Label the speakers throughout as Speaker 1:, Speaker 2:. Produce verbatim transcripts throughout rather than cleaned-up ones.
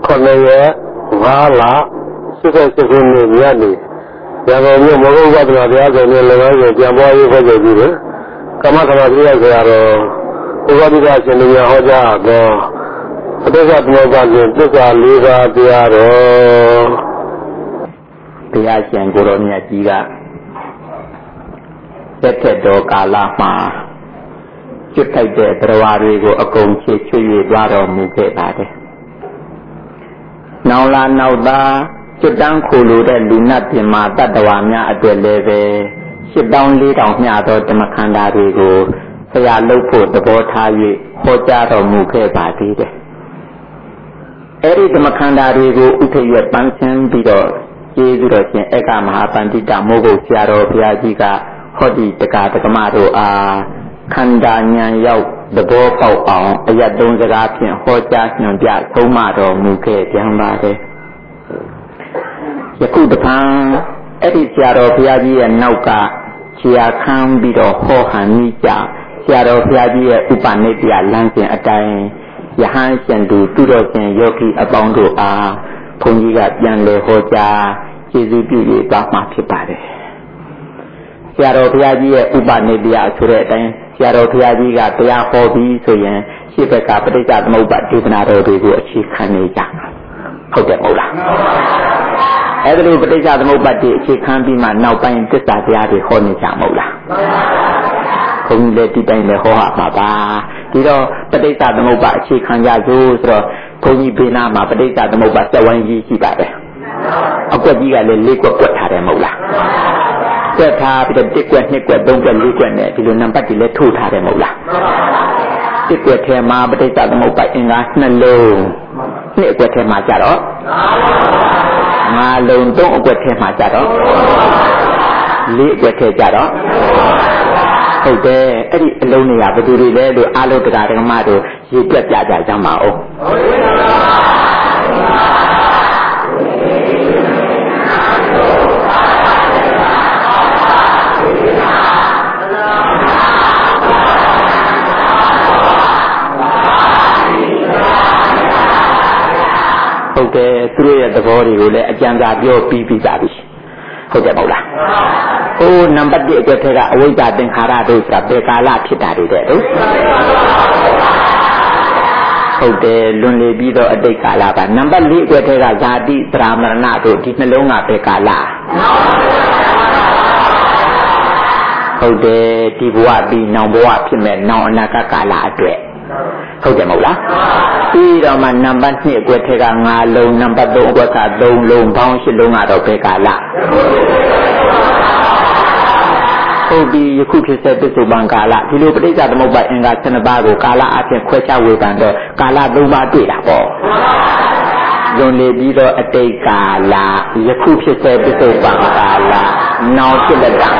Speaker 1: Korea, Vala, Super Second Yani, Yamamu, Mogo, the other Nilava, Jamboy for the Buddha, Kamakamaria, Uvadika, and Yahoja, no, Desert Mobile, Tuka, Liva, Diaro, Piachi, Goronia Giga, Setedo, Kalama. จุดไทยเดชประวารีก็อากงเชื่อช่วยว่าเรามุกเกตาเดนาวลานาวดาจุดดังคูลูเดลุนัดที่มาตัดวามีอดีตเลเวชิดดาวลีดาวมีอดีตมาคันดารีก็สยามลูกผู้ตะโพทายีโคจาเรามุกเกตาดีเดเอริตมาคันดารีก็อุทยปันเชนบิโดเจดุโรเชนเอกามหาปันติตาโมกุเสียโรพิอาจิกาฮอดีตกาตกมาโรอาคันดาญาญาดโบเป่าอ่องอายะดงสกาเพียงโคจาหนุนยาทุมาโรมุเกเพียงบาเดยคุตพังเอริเซียโรพิอาจีนาวกาเชียคังบิโรโคหันนิจาเซียโรพิอาจีอุปนิติยาลังเสียงอใจยะหันเสียงดูตุโรเสียงโยกีอปองดูอาพงยีกับยันเลโคจาเจซุปิเยปามาผิบาเดเซียโรพิอาจีอุปนิติยาสุเรตัยเจ้าเราพยาจีกับพยาโคบีส่วนชีพกับปฏิจจสมุปบาทที่พนาเราดูดูชีขันนี้จังเขาจะเอาละไอ้ตัวปฏิจจสมุปบาทที่ชีขันปีมันเอาไปศึกษาพยาที่คนนี้จังเอาละคงเลยที่ไปเลยเขาหามาบ้าที่เราปฏิจจสมุปบาทชีขันยาจูสระคงมีปีนามาปฏิจจสมุปบาทจะวันยี่สิบแบบเอากวดยี่กันเลยเล็กกว่ากวดทาได้เอาละเจ้าทาไปเป็นติ๊กแกวนนี่แกวนตรงแกวนลีแกวนเนี่ยที่เรานำปัจจิเลทูทาได้หมดละติ๊กแกวนเทมาปฏิจจสมุปบาทเองนะนั่นโลนี่แกวนเทมาจัดหรอมาลงตรงแกวนเทมาจัดหรอลีแกวนเทจัดหรอဟုတ်တယ်အဲ့ဒီအလုံးနေရဘယ်သူတွေလဲလို့အားလုံးတရားဓမ္မတို့ရေပြတ်ကြကြကြမှာအောင်ဟုတ်တယ်သူတို့ရဲ့သဘောတွေကိုလည်းအကျဉ်းစာပြောပြီးပြီးကြပြီဟုတ်တယ်မဟုတ်လားဟိုနံပါတ်တစ်အတွက်ထဲကအဝိဇ္ဇာသင်္ခါရတို့ဆိုတာဘယ်ကာလဖြစ်တာတွေတဲ့ဟုတ်ဟုတ်တယ်လွန်လေပြီးတော့အတိတ်ကာလပါနံပါတ်လေးအတွက်ထဲကဇာတိသရမရဏတို့ဒီနှလုံးကဘယ်ကာလဟုတ်တယ်ဒီဘဝပြီးနောင်ဘဝဖြစ်မဲ့နောင်အနာဂတ်ကာလအတွက်ဟုတ်တယ်မဟုတ်လားပြီးတော့မှနံပါတ်နှစ်အတွက်ထဲကငါးလုံးနံပါတ်သုံးအတွက်ကသုံးလုံးပေါင်းရှစ်လုံးကတော့ဘယ်ကာလဟုတ်ပြီယခုဖြစ်တဲ့ပစ္စုပန်ကာလဒီလိုပဋိစ္စသမုပ္ပါအင်္ဂါဆယ်ပါးကိုကာလအပြင်ခွဲခြားဝေဖန်တော့ကာလသုံးပါးတွေ့တာပေါ့လွန်လေပြီးတော့အတိတ်ကာလယခုဖြစ်တဲ့ပစ္စုပန်ကာလနောက်ဖြစ်တဲ့တာ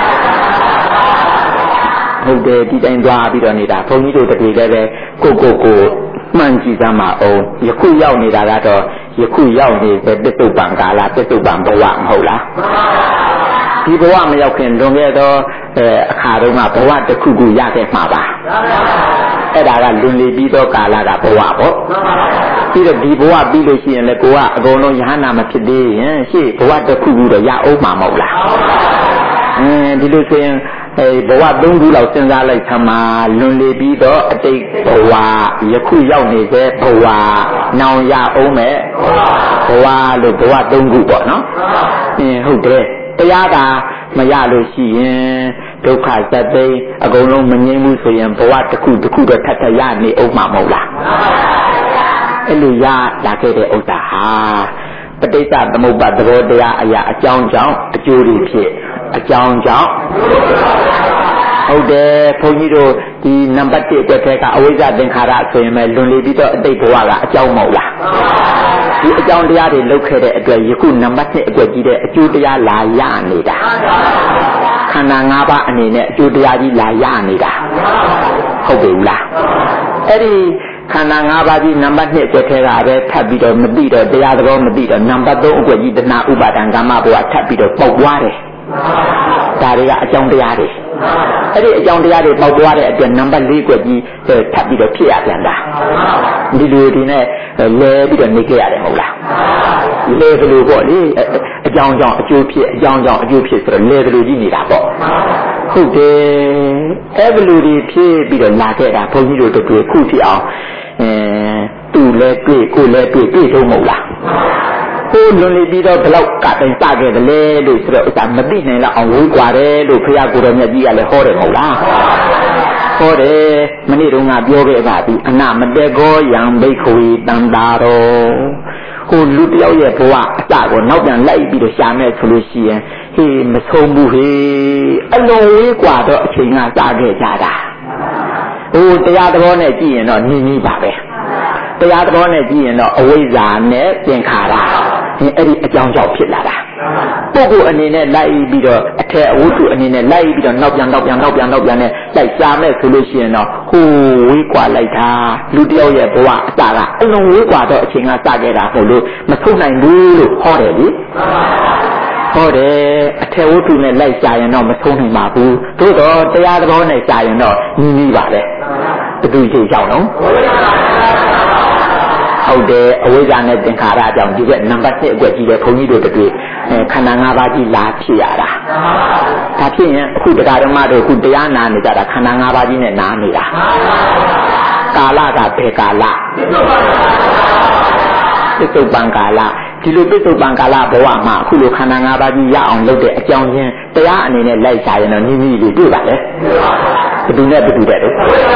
Speaker 1: ဟုတ်တယ်ဒီတိုင်းသွားပြီးတော့နေတာဘုန်းကြီးတို့တပြေလည်းပဲကိုကိုကိုမှန်ကြည့်စမ်းပါအောင်ယခုရောက်နေတာကတော့ယခုရောက်နေတဲ့ပစ္စုပန်ကာလပစ္စုပန်ဘဝမဟုတ်လားဒီဘဝမရောက်ခင်လွန်ခဲ့တော့အခါတုန်းကဘဝတစ်ခုခုရခဲ့မှာပါအဲ့ဒါကလွန်လေပြီးတော့ကာလကဘဝပေါ့ပြီးတော့ဒီဘဝပြီးလို့ရှိရင်လည်းကိုကအကုန်လုံးယဟနာမဖြစ်သေးရင်ရှေ့ဘဝတစ်ခုခုတော့ရအောင်မှာမဟုတ်လားအင်းဒီလိုဆိုရင်အဲဘဝသုံးခုလောက်စဉ်းစားလိုက်သမှာလွန်လေပြီးတော့အတိတ်ဘဝယခုရောက်နေတဲ့ဘဝနောင်ရအောင်မဲ့ဘဝလို့ဘဝသုံးခုပေါ့နော်အင်းဟုတ်တယ်တရားသာမရလို့ရှိရင်ဒုက္ခသတ္တိအကုန်လုံးမငြိမ်းဘူးဆိုရင်ဘဝတစ်ခုတစ်ခုတော့ထပ်ထပ်ရနေအောင်မှာမဟုတ်လားအဲ့လိုရလာခဲ့တဲ့ဥစ္စာဟာပဋိစ္စသမုပ္ပါဒ်သဘောတရားအရာအကြောင်းကြောင့်အကျိုးတွေဖြစ်အကြောင်းကြောင့်ဟုတ်တယ်ဘုန်းကြီးတို့ဒီနံပါတ်တစ်အတွက်ထဲကအဝိဇ္ဇသင်္ခါရဆိုရင်လည်းလွန်လေပြီးတော့အတိတ်ဘဝကအကြောင်းမဟုတ်လားဒီအကြောင်းတရားတွေလုပ်ခဲ့တဲ့အတွက်ယခုနံပါတ်နှစ်အတွက်ကြီးတဲ့အကျိုးတရားလာရနေတာခန္ဓာ၅ပါးအနေနဲ့အကျိုးတရားကြီးလာရနေတာဟုတ်ပြီလားအဲ့ဒီခန္ဓာ၅ပါးကြီးနံပါတ်နှစ်အတွက်ထဲကပဲထပ်ပြီးတော့မသိတော့တရားသဘောမသိတော့နံပါတ်သုံးအတွက်ကြီးတဏှာဥပါဒံကာမဘဝထပ်ပြီးတော့ပေါက်သွားတယ်ဒါတွေကအကြောင်းတရားတွေအဲ့ဒီအကြောင်းတရားတွေပေါက်သွားတဲ့အတွက်နံပါတ်၄ကွက်ကြီးထပ်ပြီးတော့ဖြစ်ရပြန်တာဒီလိုဒီနဲ့လဲပြီးတော့နေခဲ့ရတယ်မဟုတ်လားလဲဘယ်လိုပေါ့လေအကြောင်းကြောင့်အကျိုးဖြစ်အကြောင်းကြောင့်အကျိုးဖြစ်ဆိုတော့လဲဘယ်လိုကြီးနေတာပေါ့ဟုတ်တယ်အဲ့ဘယ်လိုဒီဖြစ်ပြီးတော့လာခဲ့တာဘုန်းကြီးတို့တို့ခုဖြစ်အောင်အဲသူ့လဲတွေ့ကိုယ်လဲတွေ့တွေ့တော့မဟုတ်လားဟိုလွန်လီပြီးတော့ဘလောက်ကတိုင်စခဲ့တယ်လေလို့ဆိုတော့ဥစ္စာမသိနိုင်လောက်အောင်ဝေးกว่าတယ်လို့ဘုရားကိုယ်တော်မြတ်ကြီးကလည်းဟောတယ်မဟုတ်လားဟောတယ်မနေ့တုန်းကပြောခဲ့ပါပြီအနမတေကောယံဘိက္ခဝေတံတာရောဟိုလူတယောက်ရဲ့ဘဝအစကိုနောက်ပြန်လိုက်ပြီးတော့ရှာမယ်ဆိုလို့ရှိရင်ဟေးမဆုံးဘူးဟေးအလုံးဝေးกว่าတော့အချိန်ကစခဲ့ကြတာဟိုတရားတော်နဲ့ကြည့်ရင်တော့နီးနီးပါပဲတရားတော်နဲ့ကြည့်ရင်တော့အဝိဇ္ဇာနဲ့သင်္ခါရဒီအဲ့ဒီအကြောင်းကြောင့်ဖြစ်လာတာပုဂ္ဂိုလ်အနေနဲ့လိုက်ပြီးတော့အထက်အဝတ္ထုအနေနဲ့လိုက်ပြီးတော့နောက်ပြန်နောက်ပြန်နောက်ပြန်နောက်ပြန်နဲ့လိုက်စားမဲ့ဆိုလို့ရှိရင်တော့ဟိုဝေးกว่าလိုက်တာလူတယောက်ရဲ့ဘဝအစကအလုံးဝေးกว่าတော့အချိန်ကစခဲ့တာဟုတ်လို့မထုတ်နိုင်ဘူးလို့ဟောတယ်လေဟောတယ်အထက်ဝတ္ထုနဲ့လိုက်စားရင်တော့မဆုံးနိုင်ပါဘူးသို့တော့တရားတော်နဲ့စားရင်တော့ညီညီပါလေဘယ်သူကြည့်ကြောက်နော်ဟုတ်တယ်အဝိဇ္ဇာနဲ့သင်္ခါရကြောင့်ဒီကနံပါတ်၁အကွက်ကြီးတဲ့ဘုန်းကြီးတို့တွေ့ခန္ဓာ၅ပါးကြီးလာဖြစ်ရတာဒါဖြစ်ရင်အခုတရားဓမ္မတို့အခုတရားနာနေကြတာခန္ဓာ၅ပါးကြီးနဲ့နာနေတာကာလကဘယ်ကာလပစ္စုပန်ကာလဒီလိုပစ္စုပန်ကာလဘဝမှာအခုလိုခန္ဓာ၅ပါးကြီးရအောင်လုပ်တဲ့အကြောင်းချင်းတရားအနေနဲ့လိုက်စားရင်တော့နိမိတ်လေးတွေ့ပါလေဘယ်သူနဲ့ဘယ်သူတဲ့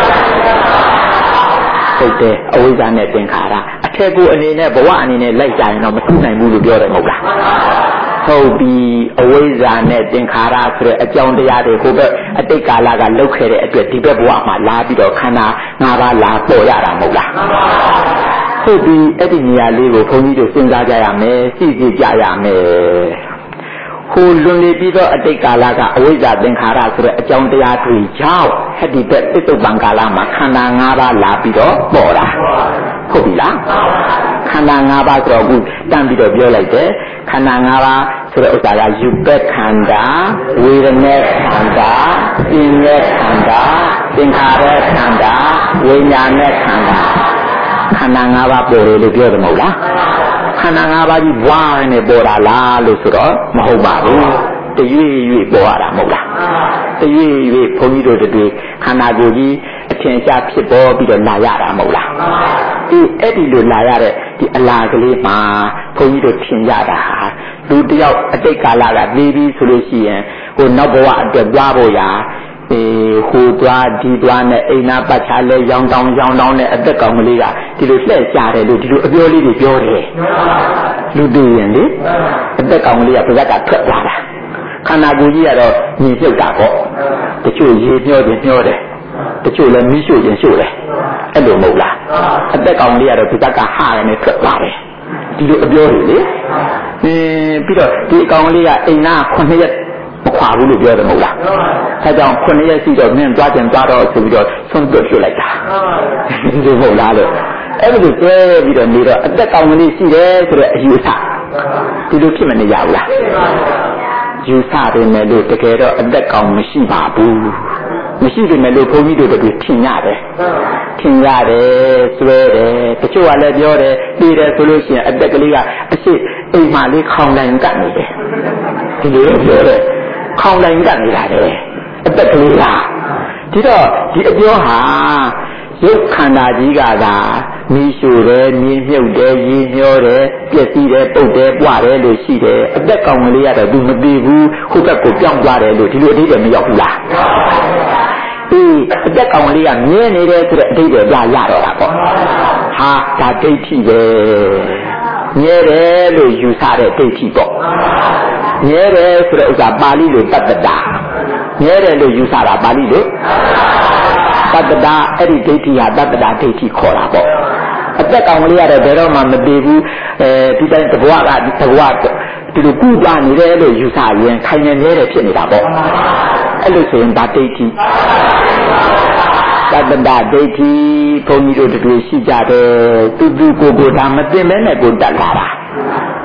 Speaker 1: ဟုတ်တယ်အဝိဇ္ဇာနဲ့သင်္ခါရအထက်ကိုအနေနဲ့ဘဝအနေနဲ့လိုက်ကြရင်တော့မထူးနိုင်ဘူးလို့ပြောတယ်မဟုတ်လားဟုတ်ပြီအဝိဇ္ဇာနဲ့သင်္ခါရဆိုတဲ့အကြောင်းတရားတွေဟိုဘက်အတိတ်ကာလကလောက်ခဲ့တဲ့အတွက်ဒီဘက်ဘဝမှာလာပြီးတော့ခန္ဓာ၅ပါးလာပေါ်ရတာမဟုတ်လားဟုတ်ပြီအဲ့ဒီနေရာလေးကိုဘုန်းကြီးတို့စဉ်းစားကြရမယ်သိကြကြရမယ်ဟိုလွန်လေပြီးတော့အတိတ်ကာလကအဝိဇ္ဇာသင်္ခါရဆိုတဲ့အကြောင်းတရားတွေကြောင့်ဟဲ့ဒီဘက်ပစ္စုပန်ကာလမှာခန္ဓာ၅ပါးလာပြီးတော့ပေါ်တာဟုတ်ပြီလားခန္ဓာ၅ပါးဆိုတော့အခုတန်းပြီးတော့ပြောလိုက်တယ်ခန္ဓာ၅ပါးဆိုတဲ့ဥစ္စာကယူပက်ခန္ဓာဝေဒနာခန္ဓာပညာခန္ဓာသင်္ခါရခန္ဓာဝိညာဉ်နဲ့ခန္ဓာခန္ဓာ၅ပါးပေါ်တယ်လို့ပြောတယ်မဟုတ်လားခန္ဓာ၅ပါးကြီးဝါးနဲ့ပေါ်တာလားလို့ဆိုတော့မဟုတ်ပါဘူးတရွေ့ရွေ့ပေါ်ရတာမဟုတ်လားတရွေ့ရွေ့ဘုန်းကြီးတို့တွေခန္ဓာကိုယ်ကြီးအထင်ရှားဖြစ်ပေါ်ပြီးတော့လာရတာမဟုတ်လားဒီအဲ့ဒီလိုလာရတဲ့ဒီအလားကလေးမှာဘုန်းကြီးတို့ထင်ကြတာလူတယောက်အတိတ်ကာလကနေပြီးဆိုလို့ရှိရင်ဟိုနောက်ဘဝအတွက်သွားဖို့ရာအေးဟိုသွားဒီသွားနဲ့အိမ်နာပတ်ချလဲရောင်းတောင်းရောင်းတောင်းနဲ့အသက်ကောင်ကလေးကဒီလိုလှည့်ကြတယ်လို့ဒီလိုအပြောလေးတွေပြောတယ်လူတည်ရင်လေအသက်ကောင်ကလေးကပြဇက်ကထွက်သွားတာခန္ဓာကိုယ်ကြီးကတော့ညီပြုတ်တာပေါ့တချို့ရေမျောတယ်မျောတယ်တချို့လည်းမီးရှို့ရင်ရှို့တယ်အဲ့လိုမဟုတ်လားအသက်ကောင်လေးကတော့ပြဇက်ကဟာရနေထွက်သွားတယ်ဒီလိုအပြောတွေလေအင်းပြီးတော့ဒီအကောင်လေးကအိမ်နာခုနှစ်ရက်မခွာဘူးလို့ပြောတယ်မဟုတ်လားအဲကြောင့်ခုနှစ်ရက်ရှိတော့မင်းသွားကြံသွားတော့ဆိုပြီးတော့ဆုံးသွတ်ပြလိုက်တာဒီလိုမဟုတ်လားလို့အဲ့ဒီလိုကျဲပြီးတော့နေတော့အသက်ကောင်ကလေးရှိတယ်ဆိုတော့အယူအဆဒီလိုဖြစ်မနေရဘူးလားယူဆတယ်မယ်လို့တကယ်တော့အသက်ကောင်မရှိပါဘူးမရှိတယ်မယ်လို့ဘုန်းကြီးတို့တို့ထင်ရတယ်ထင်ရတယ်စွဲတယ်တချို့ကလည်းပြောတယ်ပြီးတယ်ဆိုလို့ရှိရင်အသက်ကလေးကအရှိအိမ်မှာလေးခေါင်တိုင်းကပ်နေတယ်ဒီလိုပြောတယ်ခေါင်တိုင်းကပ်နေတာလေအသက်ကလေးကဒီတော့ဒီအပြောဟာရုပ်ခန္ဓာကြီးကသာမီးရှို့တယ်မြင်းမြုပ်တယ်ရေမျောတယ်ပျက်စီးတယ်ပုတ်တယ်ပွားတယ်လို့ရှိတယ်အသက်ကောင်ကလေးကတော့သူမသိဘူးဟိုဘက်ကိုပြောင်းသွားတယ်လို့ဒီလိုအဓိပ္ပာယ်မရောက်ဘူးလားအေးအသက်ကောင်လေးကမြဲနေတယ်ဆိုတဲ့အဓိပ္ပာယ်ပြရတော့တာပေါ့ဟာဒါဒိဋ္ဌိပဲမြဲတယ်လို့ယူဆတဲ့ဒိဋ္ဌိပေါ့မြဲတယ်ဆိုတဲ့ဥစ္စာပါဠိလိုတတ္တတာမြဲတယ်လို့ယူဆတာပါဠိလိုတတ္တတာအဲ့ဒီဒိဋ္ဌိဟာတတ္တတာဒိဋ္ဌိခေါ်တာပေါ့အသက်ကောင်လေးကတော့ဘယ်တော့မှမတည်ဘူးအဲဒီတိုင်းတဘဝကဒီတဘဝဒီလိုကုသနေတယ်လို့ယူဆရင်ခိုင်နေနေတယ်ဖြစ်နေတာပေါ့အဲ့လိုဆိုရင်ဒါဒိဋ္ဌိတတ္တတာဒိဋ္ဌိဘုန်းကြီးတို့တို့ရှိကြတယ်သူသူကိုကိုဒါမသိမဲနဲ့ကိုတတ်လာတာ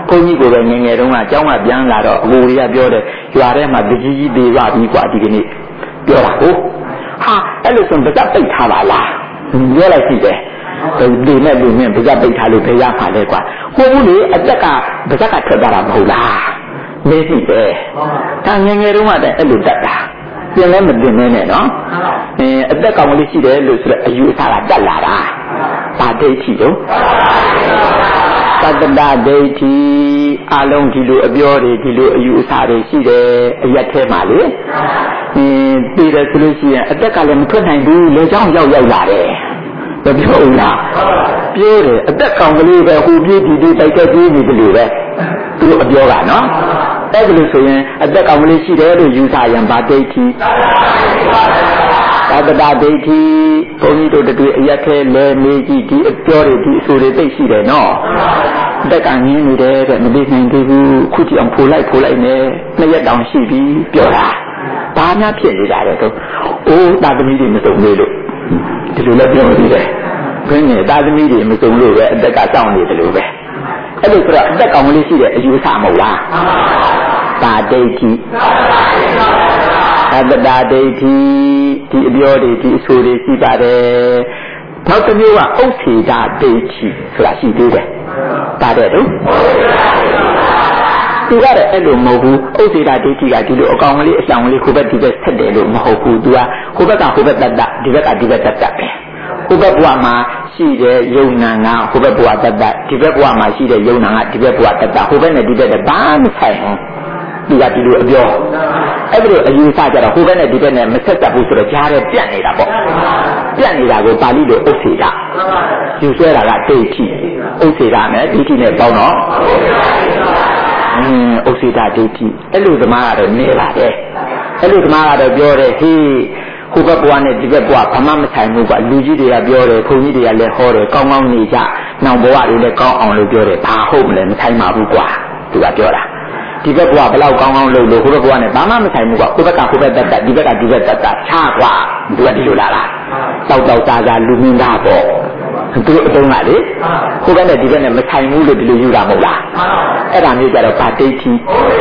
Speaker 1: ဘုန်းကြီးကိုပဲငယ်ငယ်တုန်းကကျောင်းကပြန်လာတော့အကိုတွေကပြောတယ်ရွာထဲမှာတကြီးကြီးသေးပါပြီကွာဒီကနေ့ပြောတာဟုတ်ဟာအဲ့လိုဆိုပါဇက်ပိတ်ထားပါလားပြောလိုက်ရှိတယ်ဒီနဲ့လူမင်းပါဇက်ပိတ်ထားလို့ဘယ်ရမှာလဲကွာဟုတ်ဘူးလေအသက်ကပါဇက်ကထွက်သွားတာမဟုတ်လားမေးကြည့်တယ်ဒါငယ်ငယ်တုန်းကတည်းအဲ့လိုတတ်တာပြင်လည်းမတင်နေနဲ့နော်အဲအသက်ကောင်လေးရှိတယ်လို့ဆိုတော့အယူအဆကတက်လာတာဘာဒိဋ္ဌိတော့သတ္တဒိဋ္ဌိအလုံးဒီလိုအပြောတွေဒီလိုအယူအဆတွေရှိတယ်အရက်ထဲမှာလေအင်းပြီးတယ်ဆိုလို့ရှိရင်အသက်ကလည်းမထွက်နိုင်ဘူးလေချောင်းရောက်ရောက်လာတယ်မပြောဘူးလားပြောတယ်အသက်ကောင်ကလေးပဲဟိုပြေးဒီဒီတိုက်တဲ့ပြေးနေတယ်လို့ပဲသူတို့အပြောကနော်အဲ့ဒါလို့ဆိုရင်အသက်ကောင်ကလေးရှိတယ်လို့ယူဆရင်ဗာဒိဋ္ဌိသတ္တဒိဋ္ဌိဘုန်းကြီးတို့တူအရက်ခဲလဲမေးကြည့်ဒီအပြောတွေဒီအဆိုတွေသိရှိတယ်နော်အသက်ကငင်းနေတယ်တဲ့မသိနိုင်သေးဘူးခုကြည့်အောင်ဖိုးလိုက်ဖိုးလိုက်နေနှစ်ရက်တောင်ရှိပြီပြောတာဘာများဖြစ်နေတာလဲတော့အိုးတာသမီးတွေမစုံလို့ဒီလိုလည်းပြောနေတယ်ဘယ်နဲ့တာသမီးတွေမစုံလို့ပဲအသက်ကစောင့်နေတယ်လို့ပဲအဲ့လိုဆိုတော့အသက်ကောင်လေးရှိတဲ့အယူဆမဟုတ်လားပါဒိဋ္ဌိသတ္တဒိဋ္ဌိဒီအပြောတွေဒီအဆိုတွေရှိပါတယ်နောက်တစ်မျိုးကဥစ္စေတဒိဋ္ဌိဆိုတာရှိသေးတယ်ပါတယ်တော့သူကလည်းအဲ့လိုမဟုတ်ဘူးဥစ္စေတဒိဋ္ဌိကဒီလိုအကောင်ကလေးအဆောင်ကလေးခိုးဘက်ဒီဘက်ဆက်တယ်လို့မဟုတ်ဘူးသူကခိုးဘက်ကခိုးဘက်တတ်တတ်ဒီဘက်ကဒီဘက်တတ်တတ်ပဲဟိုဘက်ဘဝမှာရှိတဲ့ယုံနာကဟိုဘက်ဘဝတတ်တတ်ဒီဘက်ဘဝမှာရှိတဲ့ယုံနာကဒီဘက်ဘဝတတ်တတ်ဟိုဘက်နဲ့ဒီဘက်နဲ့ဘာမှဆိုင်ဘူးဒီကဒီလိုအပြောအဲ့ဒီလိုအယူဆကြတော့ဟိုဘက်နဲ့ဒီဘက်နဲ့မဆက်သက်ဘူးဆိုတော့ကြားထဲပြတ်နေတာပေါ့ပြတ်နေတာကိုပါဠိလိုဥစ္စေတယူဆွဲတာကဒိဋ္ဌိဥစ္စေတနဲ့ဒိဋ္ဌိနဲ့ပေါင်းတော့အင်းဥစ္စေတဒိဋ္ဌိအဲ့လိုသမားကတော့နေပါတယ်အဲ့လိုသမားကတော့ပြောတယ်ဟေးဟိုဘက်ဘဝနဲ့ဒီဘက်ဘဝဘာမှမဆိုင်ဘူးကလူကြီးတွေကပြောတယ်ဘုန်းကြီးတွေကလည်းဟောတယ်ကောင်းကောင်းနေကြနောက်ဘဝတွေလည်းကောင်းအောင်လို့ပြောတယ်ဘာဟုတ်မလဲမဆိုင်ပါဘူးကွာသူကပြောတာဒီဘက်ဘဝဘယ်လောက်ကောင်းကောင်းလုပ်လို့ဟိုဘက်ဘဝနဲ့ဘာမှမဆိုင်ဘူးကွာဟိုဘက်ကဟိုဘက်တက်တက်ဒီဘက်ကဒီဘက်တက်တက်ချာကွာသူကဒီလိုလာလားတောက်တောက်စားစားလူမင်းသားပေါ့သူအတုံးကလေဟိုဘက်နဲ့ဒီဘက်နဲ့မဆိုင်ဘူးလို့ဒီလိုယူတာမဟုတ်လားအဲ့ဒါမျိုးကြတော့ဗာဒိဋ္ဌိ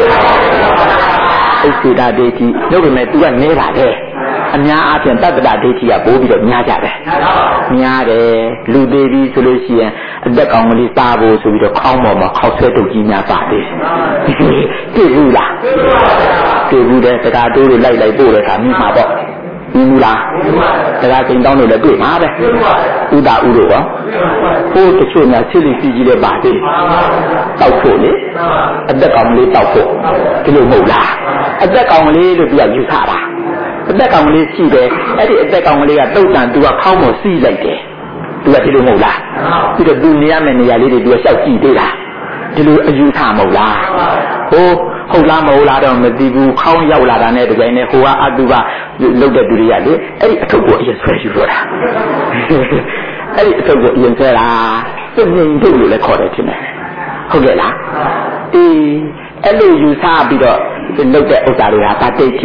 Speaker 1: ဥစ္စေတဒိဋ္ဌိလို့ပဲမဲ့သူကနေပါတယ်အများအားဖြင့်တတ္တဒိဋ္ဌိကပိုးပြီးတော့များကြတယ်များတယ်လူသေးပြီဆိုလို့ရှိရင်အသက်ကောင်ကလေးစားဖို့ဆိုပြီးတော့ခေါင်းပေါ်မှာခေါက်ဆွဲတုပ်ကြီးများပါသေးတယ်တွေ့ဘူးလားတွေ့ဘူးတဲ့တရားတိုးတွေလိုက်လိုက်ပို့တယ်ခါမြင်မှာပေါ့မြင်ဘူးလားတရားစိန်တောင်းလို့လည်းတွေ့မှာပဲဥဒဥတို့ရောဟိုတချို့များဆစ်လီစီကြီးလည်းပါသေးတောက်ဖို့လေအသက်ကောင်ကလေးတောက်ဖို့ဒီလိုမဟုတ်လားအသက်ကောင်ကလေးလို့ပြယူဆတာအသက်ကောင်ကလေးရှိတယ်အဲ့ဒီအသက်ကောင်ကလေးကတုတ်တန်သူကခေါင်းပေါ်စီးလိုက်တယ်သူကဒီလိုမဟုတ်လားပြီးတော့သူနေရမယ့်နေရာလေးတွေသူကရှောက်ကြည့်သေးတာဒီလိုအယူဆမဟုတ်လားဟိုဟုတ်လားမဟုတ်လားတော့မသိဘူးခေါင်းရောက်လာတာနဲ့ဒီတိုင်းနဲ့ဟိုကအတူကလုတ်တဲ့သူတွေကလေအဲ့ဒီအထုပ်ကိုအရင်ဆွဲယူတော့တာအဲ့ဒီအထုပ်ကိုအရင်ဆွဲတာစိတ်ငြိမ်ထုတ်လို့လည်းခေါ်တယ်ထင်တယ်ဟုတ်ကဲ့လားအေးအဲ့လိုယူဆပြီးတော့လုတ်တဲ့ဥစ္စာတွေကဗာဒိဋ္ဌိ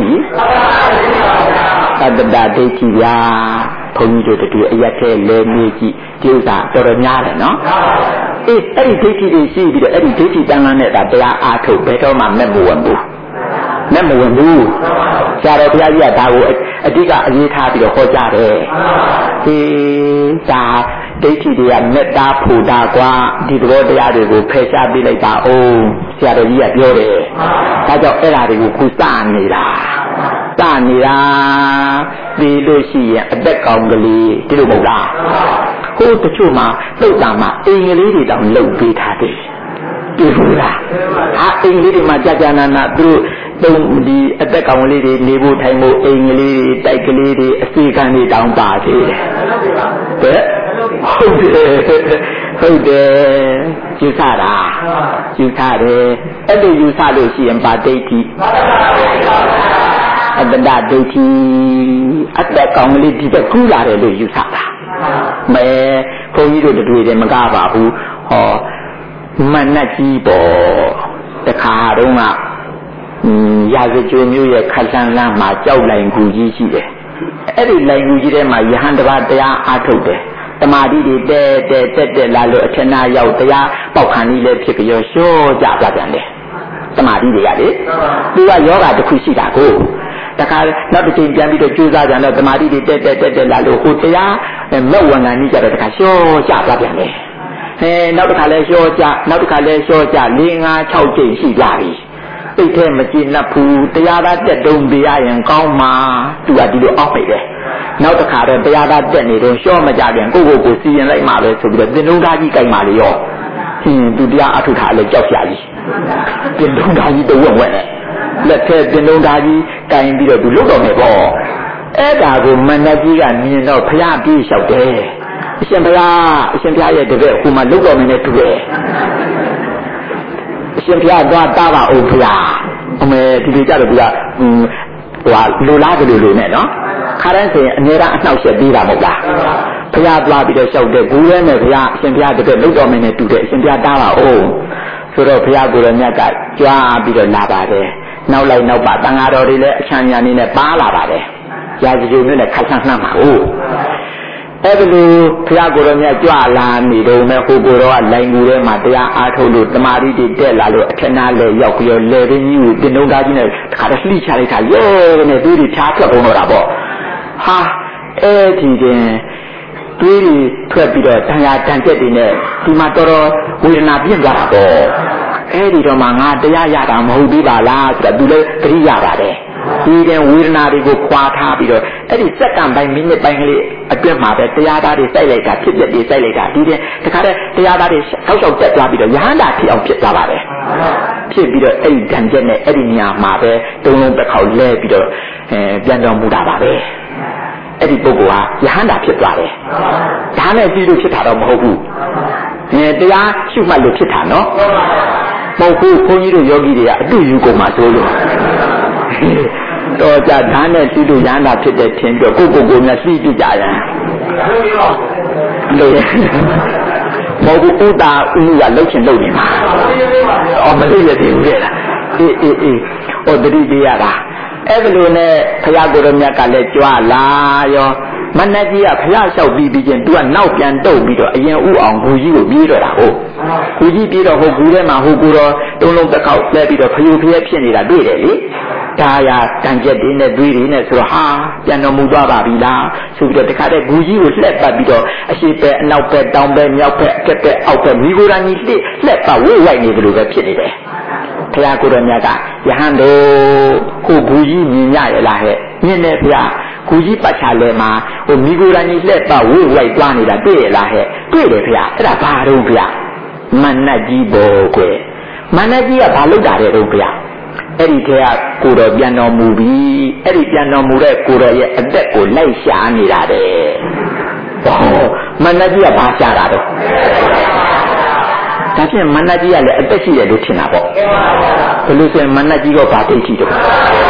Speaker 1: သတ္တဒိဋ္ဌိဗျာဘုန်းကြီးတို့တူအရက်ထဲလဲနေကြည့်ဒီဥစ္စာတော်တော်များတယ်နော်အေးအဲ့ဒီဒိဋ္ဌိတွေရှိပြီးတော့အဲ့ဒီဒိဋ္ဌိတန်လန်းနဲ့ဒါတရားအားထုတ်ဘယ်တော့မှမဲ့မဝင်ဘူးမဲ့မဝင်ဘူးဆရာတော်ဘုရားကြီးကဒါကိုအဓိကအရေးထားပြီးတော့ဟောကြားတယ်ဒီဒါဒိဋ္ဌိတွေကမေတ္တာဖို့တာကွာဒီသဘောတရားတွေကိုဖယ်ရှားပေးလိုက်ပါဦးဆရာတော်ကြီးကပြောတယ်ဒါကြောင့်အဲ့ဓာတွေကိုခုစနေတာစနေတာပြီးလို့ရှိရင်အသက်ကောင်းကလေးဒီလိုမဟုတ်လားဟိုတချို့မှာလှုပ်တာမှာအင်္ဂလိပ်တွေတောင်လှုပ်ပေးထားတယ်ဒီလိုလားဟာအင်္ဂလိပ်တွေမှာကြာကြာနာနာသူတို့တုံးဒီအသက်ကောင်းကလေးတွေနေဖို့ထိုင်ဖို့အင်္ဂလိပ်တွေတိုက်ကလေးတွေအစီကံတွေတောင်ပါသေးတယ်ဟုတ်တယ်ဟုတ်တယ်ယူဆတာယူဆတယ်အဲ့လိုယူဆလို့ရှိရင်ဗာဒိဋ္ဌိအတ္တဒိဋ္ဌိအတ္တကောင်ကလေးဒီဘက်ကူးလာတယ်လို့ယူဆတာမဲဘုန်းကြီးတို့တွေ့တယ်မကပါဘူးဟောမနတ်ကြီးပေါ်တခါတော့ကရာဇကြိုမျိုးရဲ့ခက်ဆန်းလမ်းမှာကြောက်လိုင်ကူကြီးရှိတယ်အဲ့ဒီလိုင်ကူကြီးထဲမှာယဟန်တစ်ပါးတရားအားထုတ်တယ်တမာတိတွေတဲတဲတက်တက်လာလို့အထက်နာရောက်တရားပေါက်ခံကြီးလည်းဖြစ်ကြရောရှော့ကြပြပြန်တယ်တမာတိတွေကလေသူကယောဂတစ်ခုရှိတာကိုတခါနောက်တစ်ချိန်ပြန်ပြီးတော့ကြိုးစားကြတော့တမာတိတွေတက်တက်တက်တက်လာလို့ဟိုတရားမဲ့ဝန်ခံကြီးကြတော့တခါရှော့ကြပြပြန်တယ်အဲနောက်တစ်ခါလဲရှော့ကြနောက်တစ်ခါလဲရှော့ကြ၄၅၆ကြိမ်ရှိကြပြီသိတဲ့မကြည်နှပ်ဘူးတရားသားတက်တုံးပြရရင်ကောင်းမှာသူကဒီလိုအောက်မိတယ်နောက်တစ်ခါတော့တရားသားတက်နေတော့ရှော့မကြပြန်ကိုကိုကိုစီရင်လိုက်မှပဲဆိုပြီးတော့တင်လုံးသားကြီးကြိုက်မှလေရောဟင်းသူတရားအထုထားလဲကြောက်ရှာကြီးတင်လုံးသားကြီးတဝက်ဝက်နဲ့လက်ထဲတင်လုံးသားကြီးကြိုင်ပြီးတော့သူလွတ်တော်မယ်ပေါ့အဲ့ဒါကိုမန္တကြီးကမြင်တော့ဖျားပြေးလျှောက်တယ်အရှင်ဘုရားအရှင်ဘုရားရဲ့တပည့်ဟိုမှာလွတ်တော်မယ်နဲ့တူတယ်အရှင်ဘုရားသွားတာပါအောင်ဘုရားအမေဒီလိုကြတော့သူကဟိုဟာလူလားကလေးလိုနဲ့နော်ခါတိုင်းဆိုရင်အများအားအနှောက်အယှက်ပေးတာမဟုတ်လားဘုရားသွားပြီးတော့လျှောက်တယ်ဘူးရဲနဲ့ဘုရားအရှင်ဘုရားတကယ်လုတ်တော်မင်းနဲ့တူတယ်အရှင်ဘုရားတားပါဦးဆိုတော့ဘုရားကိုယ်တော်မြတ်ကကြွားပြီးတော့လာပါတယ်နောက်လိုက်နောက်ပါတန်ဃာတော်တွေလည်းအချမ်းညာနေနဲ့ပါလာပါတယ်ရာဇဂိုနဲ့ခတ်ဆန်းနှမ်းပါဦးအဲ့ဒီလိုဘုရားကိုယ်တော်မြတ်ကြွလာနေတော့မဲ့ဟိုကိုယ်တော်ကလိုင်ကူထဲမှာတရားအားထုတ်လို့တမာရီတွေတက်လာလို့အထက်နာလေရောက်ပြီးတော့လေရင်းကြီးကိုတင်လုံးသားကြီးနဲ့တခါတည်းလှိချလိုက်တာရဲနဲ့သူတွေဖြားထွက်ကုန်တော့တာပေါ့ဟာအဲ့ဒီတင်တွေးတွေထွက်ပြီးတော့တန်ရာတန်ကျက်တွေနဲ့ဒီမှာတော်တော်ဝေဒနာပြင်းသွားတာပေါ့အဲ့ဒီတော့မှငါတရားရတာမဟုတ်သေးပါလားဆိုတော့သူလည်းသတိရပါတယ်ဒီတဲ့ဝေဒနာတွေကိုခွာထားပြီးတော့အဲ့ဒီစက္ကန့်ပိုင်းမိနစ်ပိုင်းကလေးအတွင်းမှာပဲတရားသားတွေစိုက်လိုက်တာဖြစ်ဖြစ်တွေစိုက်လိုက်တာဒီတဲ့တခါတည်းတရားသားတွေထောက်လျှောက်တက်သွားပြီးတော့ယဟန္တာဖြစ်အောင်ဖြစ်သွားပါတယ်ဖြစ်ပြီးတော့အဲ့ဒီတန်ကျက်နဲ့အဲ့ဒီနေရာမှာပဲတုံးလုံးတစ်ခေါက်လဲပြီးတော့အဲပြန်တော်မူတာပါပဲအဲ့ဒီပုဂ္ဂိုလ်ဟာယဟန္တာဖြစ်သွားတယ်ဒါနဲ့ပြီးလို့ဖြစ်တာတော့မဟုတ်ဘူးအဲတရားရှုမှတ်လို့ဖြစ်တာနော်မဟုတ်ဘူးဘုန်းကြီးတို့ယောဂီတွေကအတူယူကုန်မှာဆိုလို့တော့ကြဒါနဲ့ပြီးလို့ယဟန္တာဖြစ်တဲ့ထင်ပြီးတော့ကိုကိုကိုများသိကြကြရင်လို့မဟုတ်ဘူးဥတာဥကလှုပ်ချင်လှုပ်နေမှာအော်မသိရသေးဘူးလေအေးအေးအေးဟောတတိပေးရတာအဲ့ဒီလိုနဲ့ဘုရားကိုယ်တော်မြတ်ကလည်းကြွလာရောမနက်ကြီးကဘုရားလျှောက်ပြီးပြီးချင်းသူကနောက်ပြန်တုပ်ပြီးတော့အရင်ဥအောင်ဂူကြီးကိုပြေးတော့တာဟုတ်ဂူကြီးပြေးတော့ဟိုဂူထဲမှာဟိုကိုတော့တုံးလုံးတစ်ခေါက်လဲပြီးတော့ဖျူဖျဲဖြစ်နေတာတွေ့တယ်လေဒါရတန်ကျက်တွေနဲ့တွေးတွေနဲ့ဆိုတော့ဟာပြန်တော်မူသွားပါပြီလားဆိုပြီးတော့တခါတည်းဂူကြီးကိုလှက်ပတ်ပြီးတော့အရှိပဲအနောက်ပဲတောင်ပဲမြောက်ပဲအထက်ပဲအောက်ပဲမိဂိုရန်ကြီးလှက်လှက်ပတ်ဝိုက်ဝိုက်နေတယ်လို့ပဲဖြစ်နေတယ်ဘုရားကိုယ်တော်မြတ်ကယဟန်တို့ကိုဂူကြီးမြင်ရရလားဟဲ့မြင်တယ်ဘုရားဂူကြီးပတ်ချလဲမှာဟိုမိဂိုရန်ကြီးလှက်ပတ်ဝိုက်ဝိုက်သွားနေတာတွေ့ရလားဟဲ့တွေ့တယ်ဘုရားအဲ့ဒါဘာတော့ဘုရားမန္နကြီးဘောကွယ်မန္နကြီးကဘာလုပ်တာလဲတော့ဘုရားအဲ့ဒီထဲကကိုတော်ပြန်တော်မူပြီအဲ့ဒီပြန်တော်မူတဲ့ကိုတော်ရဲ့အသက်ကိုလိုက်ရှာနေတာတဲ့ဟောမန္နကြီးကဘာရှာတာတော့ဒါဖြင့်မန္နကြီးကလည်းအသက်ရှိတယ်လို့ထင်တာပေါ့ဘယ်လိုဆိုရင်မန္နကြီးကဘာဒိဋ္ဌိတော့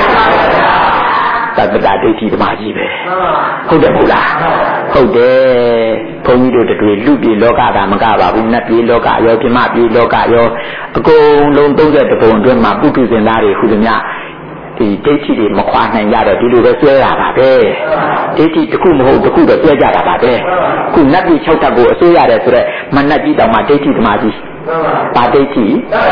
Speaker 1: သတ္တဒိဋ္ဌိဓမ္မကြီးပဲဟုတ်တယ်မဟုတ်လားဟုတ်တယ်ဘုန်းကြီးတို့တွေလူပြည်လောကတာမကပါဘူးနတ်ပြည်လောကရောပြမပြည်လောကရောအကုန်လုံးသုံးတဲ့ပုံအတွင်းမှာပုထုဇဉ်သားတွေဟူသည်များဒီဒိဋ္ဌိတွေမခွာနိုင်ကြတော့ဒီလိုပဲဆွဲရတာပဲဒိဋ္ဌိတစ်ခုမဟုတ်တစ်ခုတော့ဆွဲကြတာပါပဲခုနတ်ပြည်၆ဓာတ်ကိုအစိုးရတယ်ဆိုတော့မနတ်ကြီးတောင်မှဒိဋ္ဌိဓမ္မကြီးပါဒိဋ္ဌိ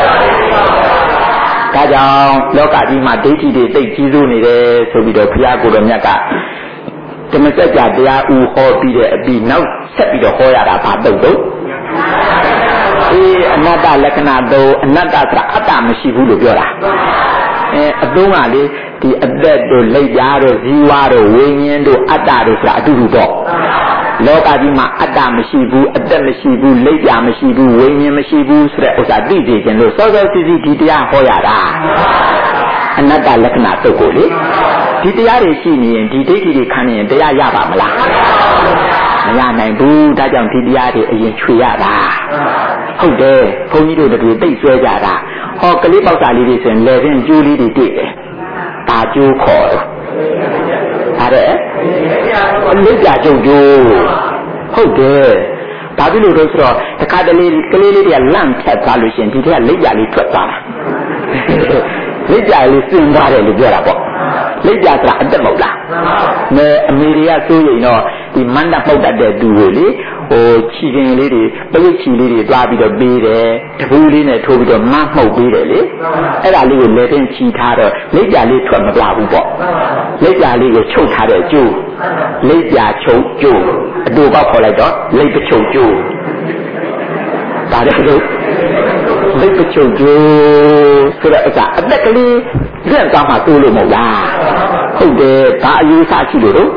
Speaker 1: ဒါကြောင့်လောကကြီးမှာဒိဋ္ဌိတွေသိကြီးစိုးနေတယ်ဆိုပြီးတော့ဘုရားကိုယ်တော်မြတ်ကဓမ္မစကြာတရားဥဟောပြီးတဲ့အပြီးနောက်ဆက်ပြီးတော့ဟောရတာဘာတုတ်တုတ်အေးအနတ္တလက္ခဏာတော့အနတ္တဆိုတာအတ္တမရှိဘူးလို့ပြောတာအဲအသုံးကလေဒီအသက်တို့လက်ပြားတို့ဇီဝတို့ဝိညာဉ်တို့အတ္တတို့ဆိုတာအတူတူပေါ့လောကကြီးမှာအတ္တမရှိဘူးအသက်မရှိဘူးလက်ပြားမရှိဘူးဝိညာဉ်မရှိဘူးဆိုတဲ့ဥစ္စာသိသိခြင်းလို့စောစောစီစီဒီတရားဟောရတာအနတ္တလက္ခဏာတုတ်ကိုလေဒီတရားတွေရှိနေရင်ဒီဒိဋ္ဌိတွေခံနေရင်တရားရပါမလားမရနိုင်ဘူးဒါကြောင့်ဒီတရားတွေအရင်ချွေရတာဟုတ်တယ်ဘုန်းကြီးတို့တွေသိဆွဲကြတာဟောကလေးပေါက်စာလေးတွေဆိုရင်လေပင်ကျိုးလေးတွေတွေ့တယ်ဒါကျိုးခေါ်တယ်ဒါတဲ့လက်ပြကျုပ်ကျိုးဟုတ်တယ်ဘာဖြစ်လို့လဲဆိုတော့တခါတလေကလေးလေးတွေကလန့်ဖြတ်သွားလို့ရှိရင်ဒီထက်ကလက်ပြလေးထွက်သွားတာလက်ပြလေးစင်သွားတယ်လို့ပြောတာပေါ့လက်ပြဆိုတာအသက်မဟုတ်လားမဲအမေတွေကစိုးရင်တော့ဒီမန္တပုတ်တတ်တဲ့သူကိုလေဟိုချီကင်လေးတွေပရိတ်ချီလေးတွေတွားပြီးတော့ပေးတယ်တပူးလေးနဲ့ထိုးပြီးတော့မမှုတ်ပေးတယ်လေအဲ့ဒါလေးကိုလက်တင်ချီထားတော့လက်ပြလေးထွက်မပြဘူးပေါ့လက်ပြလေးကိုချုပ်ထားတဲ့ကျိုးလက်ပြချုပ်ကျိုးအတူပေါက်ခေါ်လိုက်တော့လက်ပချုပ်ကျိုးဒါလည်းလို့လက်ပချုပ်ကျိုးဆိုတော့အကအသက်ကလေးရက်သားမှတိုးလို့မဟုတ်လားဟုတ်တယ်ဒါအယူဆရှိလို့တော့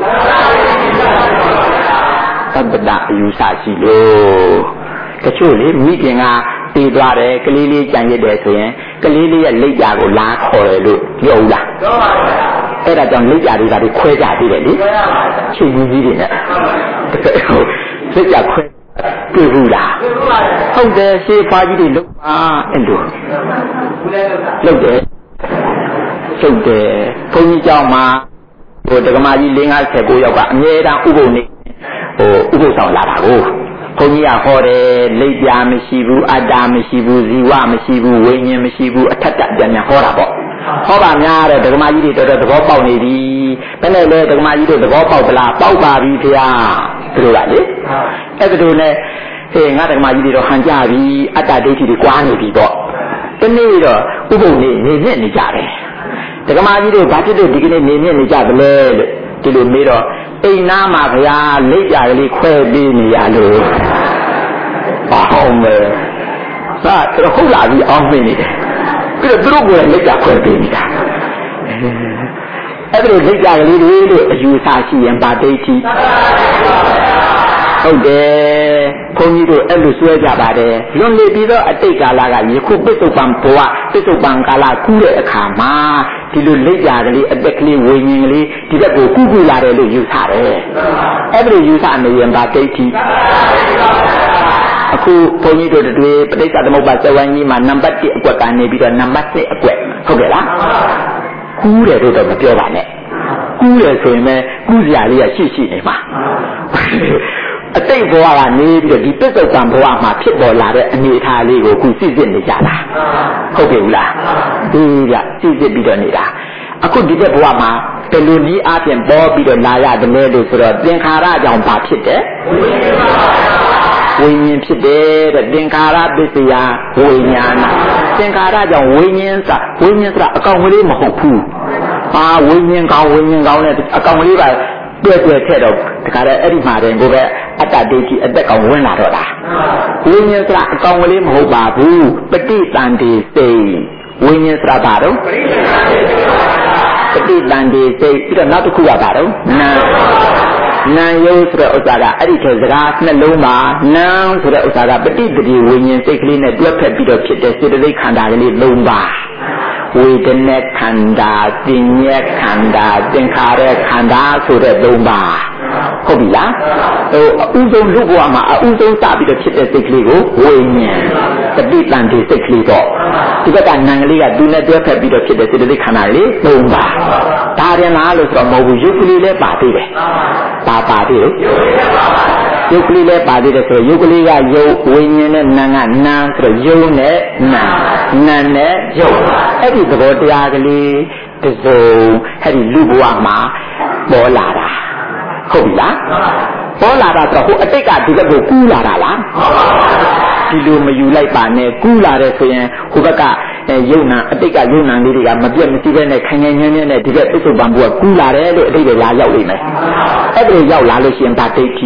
Speaker 1: သဗ္ဗတအယူဆရှိလို့တချို့လေမိခင်ကတည်သွားတယ်ကလေးလေးကြံရစ်တယ်ဆိုရင်ကလေးလေးရဲ့လက်ပြကိုလာခေါ်တယ်လို့ပြောဦးလားပြောပါဘူးအဲ့ဒါကြောင့်လက်ပြတွေကတွေခွဲကြသေးတယ်လေချင်းကြီးကြီးတွေနဲ့လက်ပြခွဲတွေ့ဘူးလားဟုတ်တယ်ရှေးဖွားကြီးတွေလုံးပါအဲ့လိုလုံးတယ်ချုပ်တယ်ဘုန်းကြီးเจ้าမှာဟိုတက္ကမကြီး၄၅၉ယောက်ကအမြဲတမ်းဥပုပ်နေဟိုဥပုပ်ဆောင်လာတာကိုဘုန်းကြီးကဟောတယ်လိပ်ပြာမရှိဘူးအတ္တမရှိဘူးဇီဝမရှိဘူးဝိညာဉ်မရှိဘူးအထက်တပြန်ပြန်ဟောတာပေါ့ဟောပါများတော့တက္ကမကြီးတွေတော်တော်သဘောပေါက်နေပြီဘယ်နဲ့လဲတက္ကမကြီးတို့သဘောပေါက်သလားပေါက်ပါပြီခင်ဗျာသူတို့ကလေအဲ့ဒါတို့နဲ့ဟေးငါတက္ကမကြီးတွေတော့ဟန်ကြပြီအတ္တဒိဋ္ဌိတွေကွာနေပြီပေါ့ဒီနေ့တော့ဥပုပ်နေနေနဲ့နေကြတယ်တက္ကမကြီးတို့ဘာဖြစ်လို့ဒီကနေ့နေနဲ့နေကြသလဲလို့ဒီလိုမေးတော့အိမ်နာမှာဗျာလိပ်ပြာကလေးခွဲပေးနေရလို့အောင်မယ်သာတော့ဟုတ်လာပြီအောင်မင်းနေတယ်ပြီးတော့သူတို့ကလည်းလိပ်ပြာခွဲပေးနေတာအဲ့ဒါလိပ်ပြာကလေးတွေလို့အယူဆရှိရင်ဗာဒိဋ္ဌိဟုတ်တယ်ဘုန်းကြီးတို့အဲ့လိုဆွဲကြပါတယ်လွန်လေပြီးတော့အတိတ်ကာလကယခုပစ္စုပန်ဘဝပစ္စုပန်ကာလကူးတဲ့အခါမှာဒီလိုလက်ပြကလေးအသက်ကလေးဝိညာဉ်ကလေးဒီဘက်ကိုကူးကူးလာတယ်လို့ယူဆတယ်အဲ့လိုယူဆနေရင်ဗာဒိဋ္ဌိအခုဘုန်းကြီးတို့တွေပဋိစ္စသမုပ္ပါဇဝိုင်းကြီးမှာနံပါတ်၁အကွက်ကနေပြီးတော့နံပါတ်၂အကွက်ဟုတ်ကဲ့လားကူးတယ်လို့တော့မပြောပါနဲ့ကူးတယ်ဆိုရင်ပဲကူးစရာလေးကရှိရှိနေမှာအတိတ်ဘဝကနေပြီးတော့ဒီပစ္စုပန်ဘဝမှာဖြစ်ပေါ်လာတဲ့အနေအထားလေးကိုခုစစ်စစ်နေကြတာဟုတ်ကဲ့ဘူးလားဒီကစစ်စစ်ပြီးတော့နေတာအခုဒီတဲ့ဘဝမှာဘယ်လိုနည်းအားဖြင့်ပေါ်ပြီးတော့လာရတယ်လဲလို့ဆိုတော့သင်္ခါရကြောင့်ဘာဖြစ်တယ်ဝိညာဉ်ဖြစ်တယ်တဲ့သင်္ခါရပစ္စယဝိညာဏသင်္ခါရကြောင့်ဝိညာဉ်စဝိညာဉ်စအကောင်ကလေးမဟုတ်ဘူးအာဝိညာဉ်ကောင်ဝိညာဉ်ကောင်နဲ့အကောင်ကလေးပါတွေ့တွေ့ထက်တော့တခါတည်းအဲ့ဒီမှာတင်ကိုပဲအတ္တဒိဋ္ဌိအသက်ကောင်ဝင်လာတော့တာဝိညာဉ်စရာအကောင်ကလေးမဟုတ်ပါဘူးပฏิတန်တိစိတ်ဝိညာဉ်စရာဘာတော့ပฏิတန်တိစိတ်ပြီးတော့နောက်တစ်ခုကဘာတော့နာနာယုဆိုတဲ့ဥစ္စာကအဲ့ဒီထဲစကားနှလုံးမှာနာဆိုတဲ့ဥစ္စာကပฏิတတိဝိညာဉ်စိတ်ကလေးနဲ့တွဲဖက်ပြီးတော့ဖြစ်တဲ့စေတသိက်ခန္ဓာကလေး၃ပါးဝေဒနာခန္ဓာသင်ညက်ခန္ဓာသင်္ခါရခန္ဓာဆိုတဲ့၃ပါးဟုတ်ပြီလားဟိုအဥဆုံးလူဘဝမှာအဥဆုံးစပြီးတော့ဖြစ်တဲ့စိတ်ကလေးကိုဝိညာဉ်ပฏิတန်တိစိတ်ကလေးတော့ဒီဘက်ကနာငလေးကသူနဲ့တွဲဖက်ပြီးတော့ဖြစ်တဲ့စေတသိက်ခန္ဓာလေး၃ပါးဒါရင်လားလို့ဆိုတော့မဟုတ်ဘူးယုတ်ကလေးလည်းပါသေးတယ်ပါပါသေးတယ်ယုတ်ကလေးလည်းပါသေးတယ်ဆိုတော့ယုတ်ကလေးကယုတ်ဝိညာဉ်နဲ့နာကနာဆိုတော့ယုတ်နဲ့နာနာနဲ့ယုတ်အဲ့ဒီသဘောတရားကလေးတစုံအဲ့ဒီလူဘဝမှာပေါ်လာတာဟုတ်ပြီလားပေါ်လာတာဆိုတော့ဟိုအတိတ်ကဒီဘက်ကိုကူးလာတာလားဒီလိုမယူလိုက်ပါနဲ့ကူးလာတယ်ဆိုရင်ဟိုဘက်ကယုံနာအတိတ်ကယုံနာလေးတွေကမပြတ်မစီးပဲနဲ့ခိုင်ခိုင်ညံ့ညံ့နဲ့ဒီဘက်ပစ္စုပန်ဘုရားကူးလာတယ်လို့အတိတ်ကလာရောက်နေမယ်အဲ့ဒါရောက်လာလို့ရှိရင်ဒါဒိဋ္ဌိ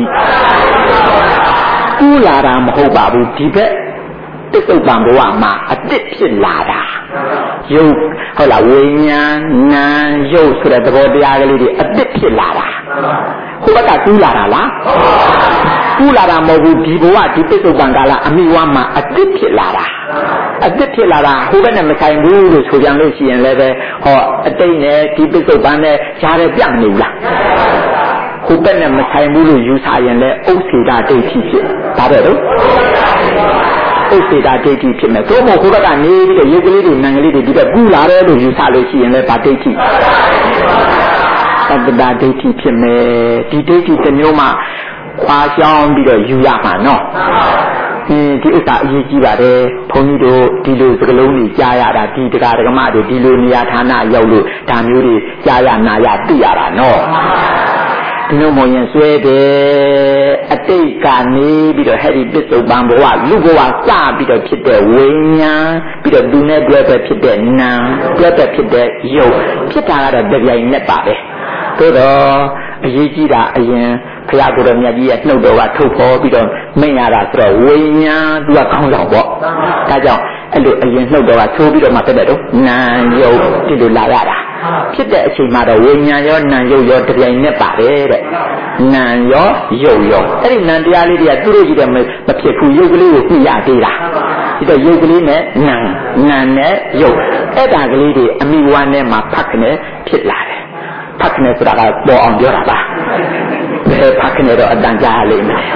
Speaker 1: ကူးလာတာမဟုတ်ပါဘူးဒီဘက်ပစ္စုပန်ဘဝမှာအတိတ်ဖြစ်လာတာယုတ်ဟုတ်လားဝိညာဉ်နာယုတ်ဆိုတဲ့သဘောတရားကလေးတွေအတိတ်ဖြစ်လာတာဟိုဘက်ကကူးလာတာလားကူးလာတာမဟုတ်ဘူးဒီဘဝဒီပစ္စုပန်ကာလအမိဝါမှာအတိတ်ဖြစ်လာတာအတိတ်ဖြစ်လာတာဟိုဘက်နဲ့မဆိုင်ဘူးလို့ဆိုကြလို့ရှိရင်လည်းပဲဟောအတိတ်နဲ့ဒီပစ္စုပန်နဲ့ကြားရပြတ်နေဘူးလားဟိုဘက်နဲ့မဆိုင်ဘူးလို့ယူဆရင်လည်းဥစ္စေတာဒိဋ္ဌိဖြစ်ဒါပဲတော့ဥစ္စေတာဒိဋ္ဌိဖြစ်မယ်သို့မဟုတ်ဟိုဘက်ကနေပြီးတော့ရုပ်ကလေးတွေနာမ်ကလေးတွေဒီဘက်ကူးလာတယ်လို့ယူဆလို့ရှိရင်လည်းဗာဒိဋ္ဌိသတ္တဒိဋ္ဌိဖြစ်မယ်ဒီဒိဋ္ဌိတစ်မျိုးမှခွာရှောင်းပြီးတော့ယူရမှာနော်အင်းဒီဥစ္စာအရေးကြီးပါတယ်ဘုန်းကြီးတို့ဒီလိုစကလုံးတွေကြားရတာဒီတရားဓမ္မတွေဒီလိုနေရာဌာနရောက်လို့ဒါမျိုးတွေကြားရနာရသိရတာနော်ဒီလိုမရင်ဆွဲတယ်အတိတ်ကနေပြီးတော့ဟဲ့ဒီပစ္စုပန်ဘဝလူဘဝစပြီးတော့ဖြစ်တဲ့ဝိညာဉ်ပြီးတော့သူနဲ့တွဲပဲဖြစ်တဲ့နာတွဲပဲဖြစ်တဲ့ယုတ်ဖြစ်တာကတော့တပြိုင်နက်ပါပဲသို့တော့အရေးကြီးတာအရင်ဘုရားကိုယ်တော်မြတ်ကြီးရဲ့နှုတ်တော်ကထုတ်ဖော်ပြီးတော့မိန့်ရတာဆိုတော့ဝိညာဉ်သူကကောင်းဆောင်ပေါ့ဒါကြောင့်အဲ့လိုအရင်နှုတ်တော်ကထိုးပြီးတော့မှတက်တဲ့တော့နာယုတ်ဒီလိုလာရတာဖြစ်တဲ့အချိန်မှာတော့ဝိညာဉ်ရောနာယုတ်ရောတပြိုင်နက်ပါတယ်တဲ့နာရောယုတ်ရောအဲ့ဒီနာတရားလေးတွေကသူတို့ကြီးတယ်မဖြစ်ဘူးယုတ်ကလေးကိုပြရသေးတာဒီတော့ယုတ်ကလေးနဲ့နာနာနဲ့ယုတ်အဲ့ဒါကလေးတွေအမိဝမ်းထဲမှာဖတ်ကနေဖြစ်လာတယ်ဖတ်ကနေဆိုတာကပေါ်အောင်ပြောတာပါဘယ်ဖတ်ကနေတော့အတန်ကြားလိမ့်မယ်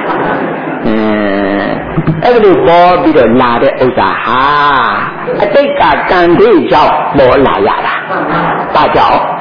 Speaker 1: အဲ့ဒီပေါ်ပြီးတော့လာတဲ့ဥစ္စာဟာအတိတ်ကကံတွေကြောင့်ပေါ်လာရတာဒါကြောင့်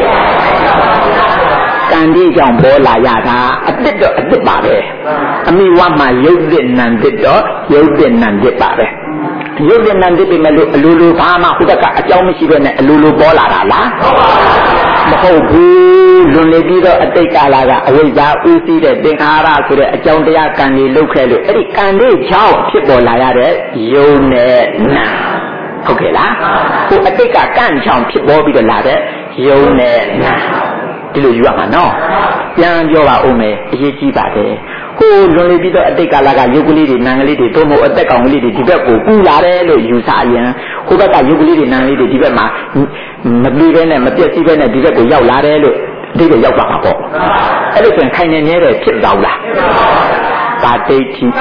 Speaker 1: ကံတွေကြောင့်ပေါ်လာရတာအတိတ်တော့အတိတ်ပါပဲအမိဝမှာရုပ်တဲ့နံတစ်တော့ရုပ်တဲ့နံတစ်ပါပဲရုပ်တဲ့နံတစ်ပဲမလို့အလိုလိုဘာမှဟိုဘက်ကအကြောင်းမရှိဘဲနဲ့အလိုလိုပေါ်လာတာလားမဟုတ်ဘူးလွန်လေပြီးတော့အတိတ်ကာလကအဝိဇ္ဇာဥသိတဲ့သင်္ခါရဆိုတဲ့အကြောင်းတရားကံတွေလုတ်ခဲ့လို့အဲ့ဒီကံတွေကြောင့်ဖြစ်ပေါ်လာရတဲ့ယုံနဲ့နာဟုတ်ကဲ့လားဟိုအတိတ်ကကံကြောင့်ဖြစ်ပေါ်ပြီးတော့လာတဲ့ယုံနဲ့နာဒီလိုယူရမှာနော်ပြန်ပြောပါဦးမယ်အရေးကြီးပါတယ်ဟိုလွန်လေပြီးတော့အတိတ်ကာလကယုတ်ကလေးတွေနံကလေးတွေတို့မို့အသက်ကောင်ကလေးတွေဒီဘက်ကိုကူလာတယ်လို့ယူဆရင်ဟိုဘက်ကယုတ်ကလေးတွေနံလေးတွေဒီဘက်မှာမပြီးပဲနဲ့မပြည့်စည်ပဲနဲ့ဒီဘက်ကိုရောက်လာတယ်လို့ဒီလိုရောက်ပါမှာပေါ့အဲ့လိုဆိုရင်ခိုင်နေနေတယ်ဖြစ်သွားလားပါတိတ်တိ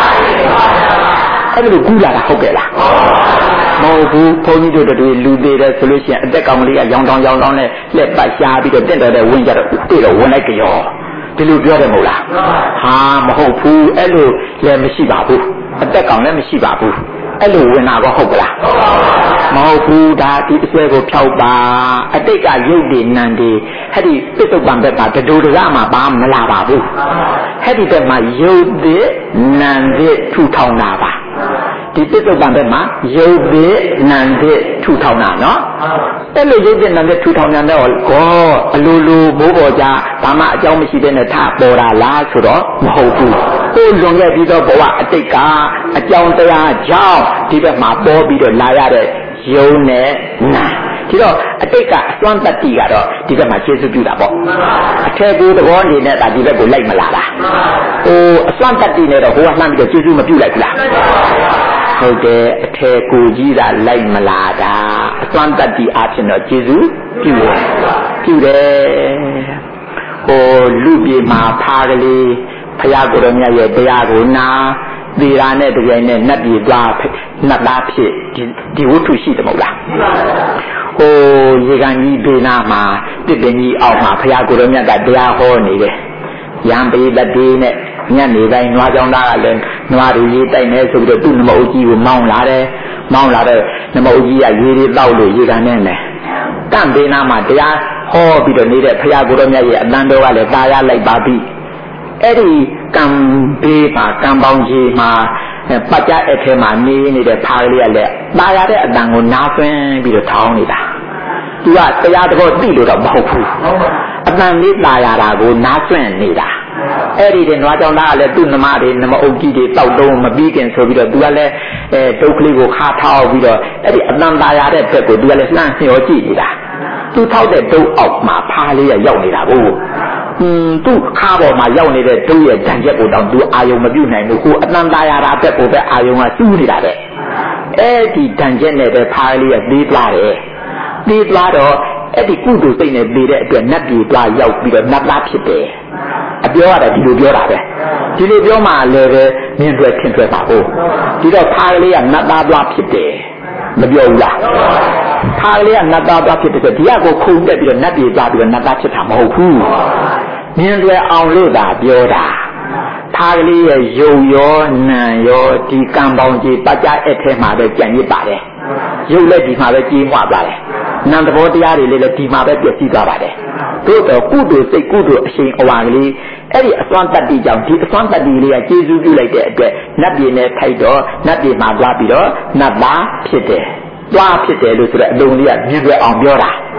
Speaker 1: အဲ့လိုကူလာတာဟုတ်ကဲ့လားမဟုတ်ဘူးဘုန်းကြီးတို့တို့လူသေးတယ်ဆိုလို့ရှိရင်အသက်ကောင်လေးကရောင်တောင်ရောင်တောင်နဲ့လက်ပတ်ရှားပြီးတော့တင့်တော်တဲ့ဝင်ကြတော့တွေ့တော့ဝင်လိုက်ကြောဒီလိုပြောတယ်မဟုတ်လားဟာမဟုတ်ဘူးအဲ့လိုလည်းမရှိပါဘူးအသက်ကောင်လည်းမရှိပါဘူးအဲ့လိုဝင်တာတော့ဟုတ်ကလားမဟုတ်ဘူးဒါဒီအစွဲကိုဖြောက်ပါအတိတ်ကရုပ်တွေနံတွေဟဲ့ဒီပစ္စုပန်ဘက်မှာတဒိုတရမှာဘာမလာပါဘူးဟဲ့ဒီဘက်မှာရုပ်တွေနံတွေထူထောင်တာပါဒီပစ္စုပန်ဘက်မှာရုပ်တွေနံတွေထူထောင်တာနော်အဲ့လိုရုပ်တွေနံတွေထူထောင်ကြတော့ကောအလိုလိုမိုးပေါ်ကြဘာမှအကြောင်းမရှိတဲ့နဲ့ထပေါ်တာလားဆိုတော့မဟုတ်ဘူးကိုလွန်ခဲ့ပြီးတော့ဘဝအတိတ်ကအကြောင်းတရားကြောင့်ဒီဘက်မှာပေါ်ပြီးတော့လာရတဲ့ယုံနဲ့နာဒီတော့အတိတ်ကအစွမ်းတတ္တိကတော့ဒီဘက်မှာကျေစုပြုတာပေါ့အထက်ကိုသဘောအနေနဲ့ဒါဒီဘက်ကိုလိုက်မလာတာဟိုအစွမ်းတတ္တိနဲ့တော့ဟိုကလှမ်းပြီးတော့ကျေစုမပြုလိုက်ဘူးလားဟုတ်တယ်အထက်ကိုကြီးတာလိုက်မလာတာအစွမ်းတတ္တိအဖြစ်တော့ကျေစုပြုတယ်ပြုတယ်ဟိုလူပြေမှာဖားကလေးဘုရားကိုယ်တော်မြတ်ရဲ့တရားကိုနာသေတာနဲ့တကယ်နဲ့နတ်ပြည်သွားနတ်သားဖြစ်ဒီဒီဝတ္ထုရှိတယ်မဟုတ်လားဟိုရေကန်ကြီးဒေနာမှာတစ်ပင်ကြီးအောက်မှာဘုရားကိုယ်တော်မြတ်ကတရားဟောနေတယ်ရံပေတတိနဲ့ညနေတိုင်းနွားကြောင်သားကလည်းနွားတွေရေးတိုက်နေဆိုပြီးတော့သူ့နမအုပ်ကြီးကိုမောင်းလာတယ်မောင်းလာတဲ့နမအုပ်ကြီးကရေတွေတောက်လို့ရေကန်နဲ့နဲ့တန့်ဒေနာမှာတရားဟောပြီးတော့နေတဲ့ဘုရားကိုယ်တော်မြတ်ရဲ့အတန်တော်ကလည်းတာရလိုက်ပါပြီအဲ့ဒီကံဘေးမှာကံပေါင်းကြီးမှာပတ်ကြအဲ့ထဲမှာနေနေတဲ့ဖားကလေးကလည်းတာရတဲ့အတန်ကိုနားသွင်းပြီးတော့ထောင်းနေတာသူကတရားတော်သိလို့တော့မဟုတ်ဘူးအတန်လေးတာရတာကိုနားသွင်းနေတာအဲ့ဒီတဲ့နွားကြောင်သားကလည်းသူ့နှမတွေနှမအုပ်ကြီးတွေတောက်တုံးမပြီးခင်ဆိုပြီးတော့သူကလည်းအဲဒုက္ခလေးကိုခါထောက်ပြီးတော့အဲ့ဒီအတန်တာရတဲ့ဘက်ကိုသူကလည်းလှမ်းဆင်ရောကြည့်နေတာသူထောက်တဲ့ဒုတ်အောက်မှာဖားလေးကရောက်နေတာကိုอืมသူ့ခါပေါ်မှာရောက်နေတဲ့ဒုရဲ့ဓာတ်ချက်ကိုတော့သူအာယုံမပြုတ်နိုင်ဘူးကိုအတန်တာရတာဘက်ကိုပဲအာယုံကတူးနေတာတဲ့အဲ့ဒီဓာတ်ချက်နဲ့ပဲဖားလေးကသေးသွားတယ်သေးသွားတော့အဲ့ဒီကုသိုလ်စိတ်နဲ့သေးတဲ့အတွက်နတ်ပြည်သွားရောက်ပြီးတော့နတ်သားဖြစ်တယ်အပြောရတယ်ဒီလိုပြောတာပဲဒီလိုပြောမှလည်းပဲမြင်တွေ့ထင်တွေ့ပါဘူးဒီတော့ဖားကလေးကနတ်သားသွားဖြစ်တယ်မပြောဘူးလားဖားကလေးကနတ်သားသွားဖြစ်တယ်ဆိုဒီကကိုခုန်တက်ပြီးတော့နတ်ပြည်သွားပြီးတော့နတ်သားဖြစ်တာမဟုတ်ဘူးမြင်တွေ့အောင်လို့သာပြောတာဖားကလေးရဲ့ယုံရောနံရောဒီကံပေါင်းကြီးပတ်ကြအဲ့ထဲမှာပဲကြံ့ရစ်ပါတယ်ယုတ်လည်းဒီမှာပဲကြီးမွားသွားတယ်နံသဘောတရားတွေလည်းဒီမှာပဲပြည့်စည်သွားပါတယ်တို့တော့ကုသိုလ်စိတ်ကုသိုလ်အရှိန်အဝါကလေးအဲ့ဒီအစွမ်းတတ္တိကြောင့်ဒီအစွမ်းတတ္တိလေးကကျေစုပြုလိုက်တဲ့အတွက်နတ်ပြည်နဲ့ထိုက်တော့နတ်ပြည်မှာသွားပြီးတော့နတ်သားဖြစ်တယ်သွားဖြစ်တယ်လို့ဆိုတော့အလုံးလေးကမြင်တွေ့အောင်ပြောတာ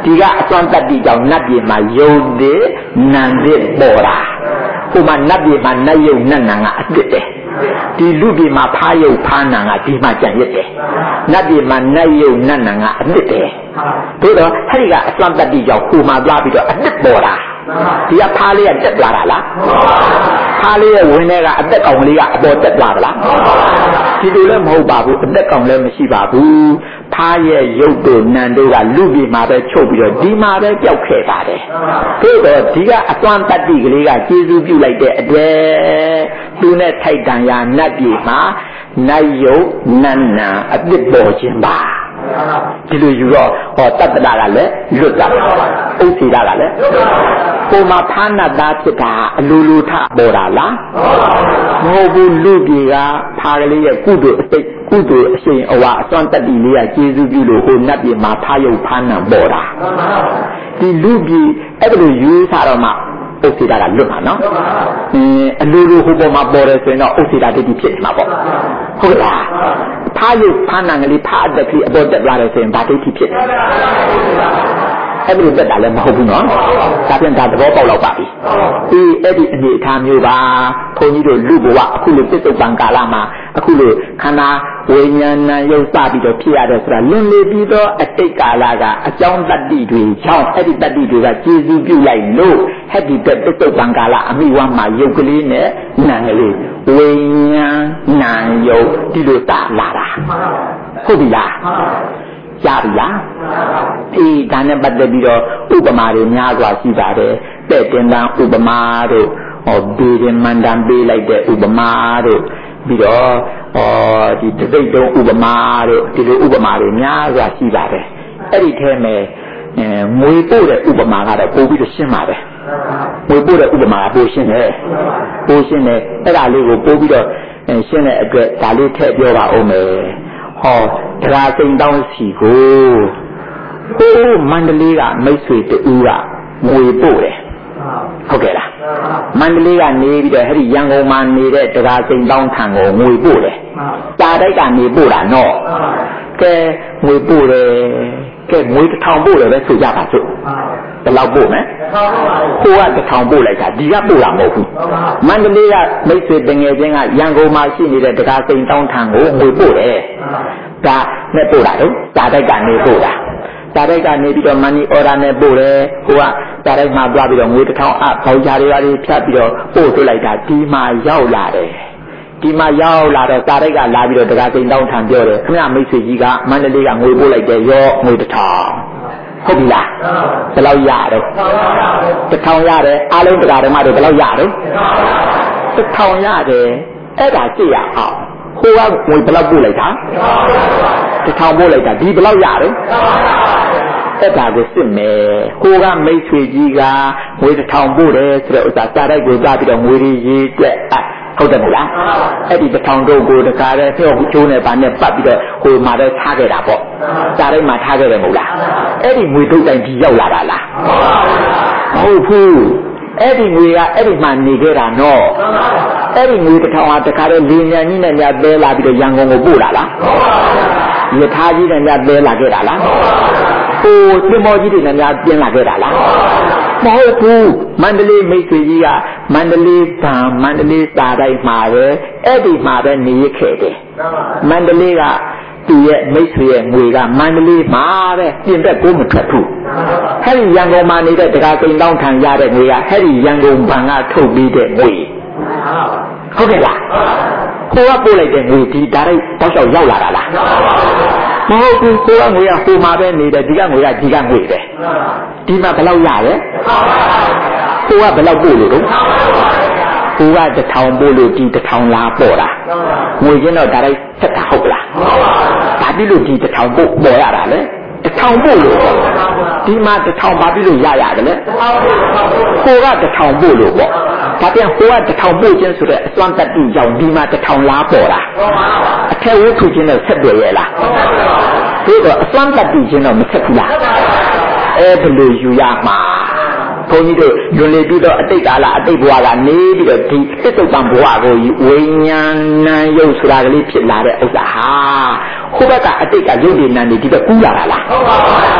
Speaker 1: ဒီကအစွမ်းတတ္တိကြောင့်နတ်ပြည်မှာယုတ်တဲ့နံတဲ့ပေါ်တာဟိုမှာနတ်ပြည်မှာနတ်ယုတ်နတ်နံကအစ်စ်တယ်ဒီလူပြည်မှာဖားယုတ်ဖားနံကဒီမှာကြံရစ်တယ်နတ်ပြည်မှာနတ်ယုတ်နတ်နံကအစ်စ်တယ်သို့တော့အဲ့ဒီကအစွမ်းတတ္တိကြောင့်ဟိုမှာသွားပြီးတော့အစ်စ်ပေါ်တာဒီကဖားလေးကတက်သွားတာလားဖားလေးရဲ့ဝင်ထဲကအသက်ကောင်လေးကအပေါ်တက်သွားတာလားဒီလိုလည်းမဟုတ်ပါဘူးအသက်ကောင်လည်းမရှိပါဘူးဖားရဲ့ရုပ်တို့နံတို့ကလူပြည်မှာပဲချုပ်ပြီးတော့ဒီမှာပဲကြောက်ခဲ့ပါတယ်သို့တော့ဒီကအသွမ်းတတ္တိကလေးကကျေးဇူးပြုလိုက်တဲ့အတွက်သူနဲ့ထိုက်တန်ရာနတ်ပြည်မှာနတ်ယုတ်နတ်နံအပြစ်ပေါ်ခြင်းပါဒီလိုယူတော့ဟောတတ္တတာကလည်းလွတ်တာဥစ္စေတာကလည်းပုံမှာဖားနတ်သားဖြစ်တာအလိုလိုထပေါ်တာလားမဟုတ်ဘူးလူကြီးကဖားကလေးရဲ့ကုသိုလ်အစိတ်ကုသိုလ်အရှင်အဝါအစွမ်းတတ္တိလေးကကျေးဇူးပြုလို့ဟိုနတ်ပြည်မှာဖားယုတ်ဖားနံပေါ်တာဒီလူကြီးအဲ့ဒါလိုယူစားတော့မှဥစ္စေတာကလွတ်မှာနော်အင်းအလိုလိုဟိုပေါ်မှာပေါ်တယ်ဆိုရင်တော့ဥစ္စေတာတတိဖြစ်နေမှာပေါ့ဟုတ်လားဖားယုတ်ဖားနံကလေးဖားအတက်ကလေးအပေါ်တက်လာတယ်ဆိုရင်ဗာဒိဋ္ဌိဖြစ်တယ်အဲ့ဒီတက်တာလည်းမဟုတ်ဘူးနော်ဒါပြန်ဒါသဘောပေါက်တော့ပါပြီအေးအဲ့ဒီအနေအထားမျိုးပါဘုန်းကြီးတို့လူဘဝအခုလိုပြစ္ဆုတ်ပံကာလမှာအခုလိုခန္ဓာဝိညာဏရုပ်စပြီးတော့ဖြစ်ရတယ်ဆိုတာလွန်လေပြီးတော့အတိတ်ကာလကအကြောင်းတတ္တိတွေကြောင့်အဲ့ဒီတတ္တိတွေကကျေစုပြုလိုက်လို့ဟဲ့ဒီပြစ္ဆုတ်ပံကာလအမိဝါမှာရုပ်ကလေးနဲ့နာမ်ကလေးဝိညာဏရုပ်ဒီလိုတာလာတာဟုတ်ပြီလားရပြီလားအေးဒါနဲ့ပတ်သက်ပြီးတော့ဥပမာတွေများစွာရှိပါတယ်တဲ့တင်တန်းဥပမာတို့ဟောဘေးရင်မန္တန်ပေးလိုက်တဲ့ဥပမာတို့ပြီးတော့ဟောဒီတသိက်တုံးဥပမာတို့ဒီလိုဥပမာတွေများစွာရှိပါတယ်အဲ့ဒီထဲမှာအဲမွေပို့တဲ့ဥပမာကတော့ပို့ပြီးတော့ရှင်းပါတယ်မွေပို့တဲ့ဥပမာကပို့ရှင်းတယ်ပို့ရှင်းတယ်အဲ့ဒါလေးကိုပို့ပြီးတော့ရှင်းတဲ့အတွက်ဒါလေးထည့်ပြောပါဦးမယ်ဟောတရားစိန်တောင်းစီကိုဟိုးမန္တလေးကမိတ်ဆွေတူကငွေပို့တယ်ဟုတ်ကဲ့လားမန္တလေးကနေပြီးတော့အဲ့ဒီရန်ကုန်မှာနေတဲ့တရားစိန်တောင်းထံကိုငွေပို့တယ်တာတိုက်ကနေပို့တာနော်ကဲငွေပို့တယ်ကဲငွေတစ်ထောင်ပို့တယ်ပဲဆိုကြပါစို့ဘယ်လောက်ပို့မလဲဟိုကတစ်ထောင်ပို့လိုက်တာဒီကပို့တာမဟုတ်ဘူးမန္တလေးကမိတ်ဆွေတငယ်ချင်းကရန်ကုန်မှာရှိနေတဲ့တရားစိန်တောင်းထံကိုငွေပို့တယ်ဒါနဲ့ပို့တာတော့တာတိုက်ကနေပို့တာတာတိုက်ကနေပြီးတော့မန်နီအော်ဒါနဲ့ပို့တယ်ဟိုကတာတိုက်မှာသွားပြီးတော့ငွေတစ်ထောင်အဘောက်ကြားတွေပါတွေဖြတ်ပြီးတော့ပို့ထုတ်လိုက်တာဒီမှာရောက်လာတယ်ဒီမှာရောက်လာတော့တာတိုက်ကလာပြီးတော့တရားစိန်တောင်းထံပြောတယ်ခင်ဗျမိတ်ဆွေကြီးကမန္တလေးကငွေပို့လိုက်တယ်ရောငွေတစ်ထောင်ဟုတ်ပြီလားဘယ်လောက်ရတော့တစ်ထောင်ရတယ်အားလုံးတရားဓမ္မတွေဘယ်လောက်ရတော့တစ်ထောင်ရတယ်အဲ့ဒါကြည့်ရအောင်ဟိုကငွေဘယ်လောက်ပို့လိုက်တာတစ်ထောင်ပို့လိုက်တာဒီဘယ်လောက်ရတော့အဲ့ဒါကိုစစ်မယ်ဟိုကမိတ်ဆွေကြီးကငွေတစ်ထောင်ပို့တယ်ဆိုတော့ဥစ္စာစားတိုက်ကိုသွားပြီးတော့ငွေတွေရေးတွက်ဟုတ်တယ်မလားအဲ့ဒီတစ်ထောင်တို့ကိုတကားတဲ့ဖြောက်ချိုးနဲ့ဗာနဲ့ပတ်ပြီးတော့ဟိုမှာတော့ထားခဲ့တာပေါ့စားတိုက်မှာထားခဲ့တယ်မဟုတ်လားအဲ့ဒီငွေထုတ်တိုင်းဒီရောက်လာတာလားမဟုတ်ဘူးအဲ့ဒီငွေကအဲ့ဒီမှာနေခဲ့တာနော်အဲ့ဒီငွေတစ်ထောင်ဟာတခါတော့လေညာကြီးနဲ့ညပဲလာပြီးတော့ရန်ကုန်ကိုပို့လာလားယထာကြီးနဲ့ညပဲလာခဲ့တာလားဟိုသင်္ဘောကြီးတွေနဲ့ညပြင်းလာခဲ့တာလားမဟုတ်ဘူးမန္တလေးမိတ်ဆွေကြီးကမန္တလေးဗံမန္တလေးစာတိုက်မှာပဲအဲ့ဒီမှာပဲနေရခဲ့တယ်မန္တလေးကသူရဲ့မိတ်ဆွေရဲ့ငွေကမန္တလေးမှာပဲပြင်ဘက်ကိုမထွက်ဘူးဟဲ့ဒီရန်ကုန်မှာနေတဲ့တရားစိန်တောင်းထံရတဲ့ငွေကဟဲ့ဒီရန်ကုန်ဘဏ်ကထုတ်ပြီးတဲ့ငွေဟုတ်ကဲ့လားကိုကပို့လိုက်တဲ့ငွေဒီဒါရိုက်တောက်လျှောက်ရောက်လာတာလားမဟုတ်ဘူးကိုကငွေကဟိုမှာပဲနေတယ်ဒီကငွေကဒီကငွေပဲဒီမှာဘယ်လောက်ရလဲကိုကဘယ်လောက်ပို့လို့တော့ကိုကတစ်ထောင်ပို့လို့ဒီတစ်ထောင်လားပေါ်တာငွေချင်းတော့ဒါရိုက်ဆက်တာဟုတ်လားဘာဖြစ်လို့ဒီတစ်ထောင်ပို့ပေါ်ရတာလဲတစ်ထောင်ပို့လို့ဒီမှာတစ်ထောင်ဘာဖြစ်လို့ရရတယ်လဲကိုကတစ်ထောင်ပို့လို့ပေါ့ဒါပြန်ကိုကတစ်ထောင်ပို့ခြင်းဆိုတဲ့အစွမ်းတတ္တိကြောင့်ဒီမှာတစ်ထောင်လားပေါ်တာအထက်ဝှထုခြင်းနဲ့ဆက်တွေ့ရဲ့လားဒီတော့အစွမ်းတတ္တိခြင်းတော့မဆက်ဘူးလားအဲ့ဘယ်လိုယူရမှာဘုန်းကြီးတို့လွန်လေပြီးတော့အတိတ်ကာလအတိတ်ဘဝကနေပြီးတော့ဒီသစ္စုပ္ပန်ဘဝကိုဝိညာဏရုပ်ဆိုတာကလေးဖြစ်လာတဲ့ဥစ္စာဟာဟိုဘက်ကအတိတ်ကရုပ်ဉာဏ်တွေဒီဘက်ကူးလာတာလား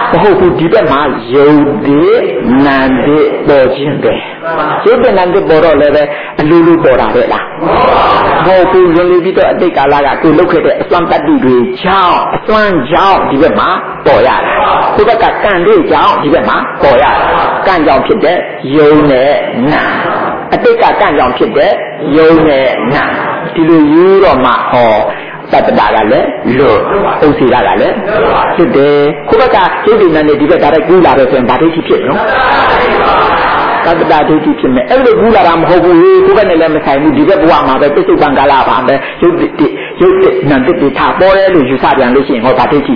Speaker 1: ဟုတ်ဘူးဒီဘက်မှာယုတ်တဲ့နံတဲ့ပေါ်ခြင်းပဲယုတ်တဲ့နံတဲ့ပေါ်တော့လည်းပဲအလိုလိုပေါ်တာပဲလားမဟုတ်ဘူးလွန်လူပြီးတော့အတိတ်ကာလကသူလုပ်ခဲ့တဲ့အစွမ်းတတ္တိတွေကြောင့်အစွမ်းကြောင့်ဒီဘက်မှာပေါ်ရတာဒီဘက်ကကံတွေကြောင့်ဒီဘက်မှာပေါ်ရတာကံကြောင့်ဖြစ်တဲ့ယုတ်နဲ့နံအတိတ်ကကံကြောင့်ဖြစ်တဲ့ယုံနဲ့နာဒီလိုယူတော့မှဟောတတ္တတာကလည်းလွတ်ဥစ္စေတာကလည်းဖြစ်တယ်ခုဘက်ကစိတ်ဉာဏ်နဲ့ဒီဘက်ဒါရိုက်ကူးလာတော့ဆိုရင်ဗာဒိဋ္ဌိဖြစ်နော်တတ္တတာဒိဋ္ဌိဖြစ်မယ်အဲ့လိုကူးလာတာမဟုတ်ဘူးခုဘက်နဲ့လည်းမဆိုင်ဘူးဒီဘက်ဘဝမှာပဲပြစ္ဆုတ်ပံကာလပါပဲရုပ်တိရုပ်တိနံတိတိထားပေါ်တယ်လို့ယူဆပြန်လို့ရှိရင်ဟောဗာဒိဋ္ဌိ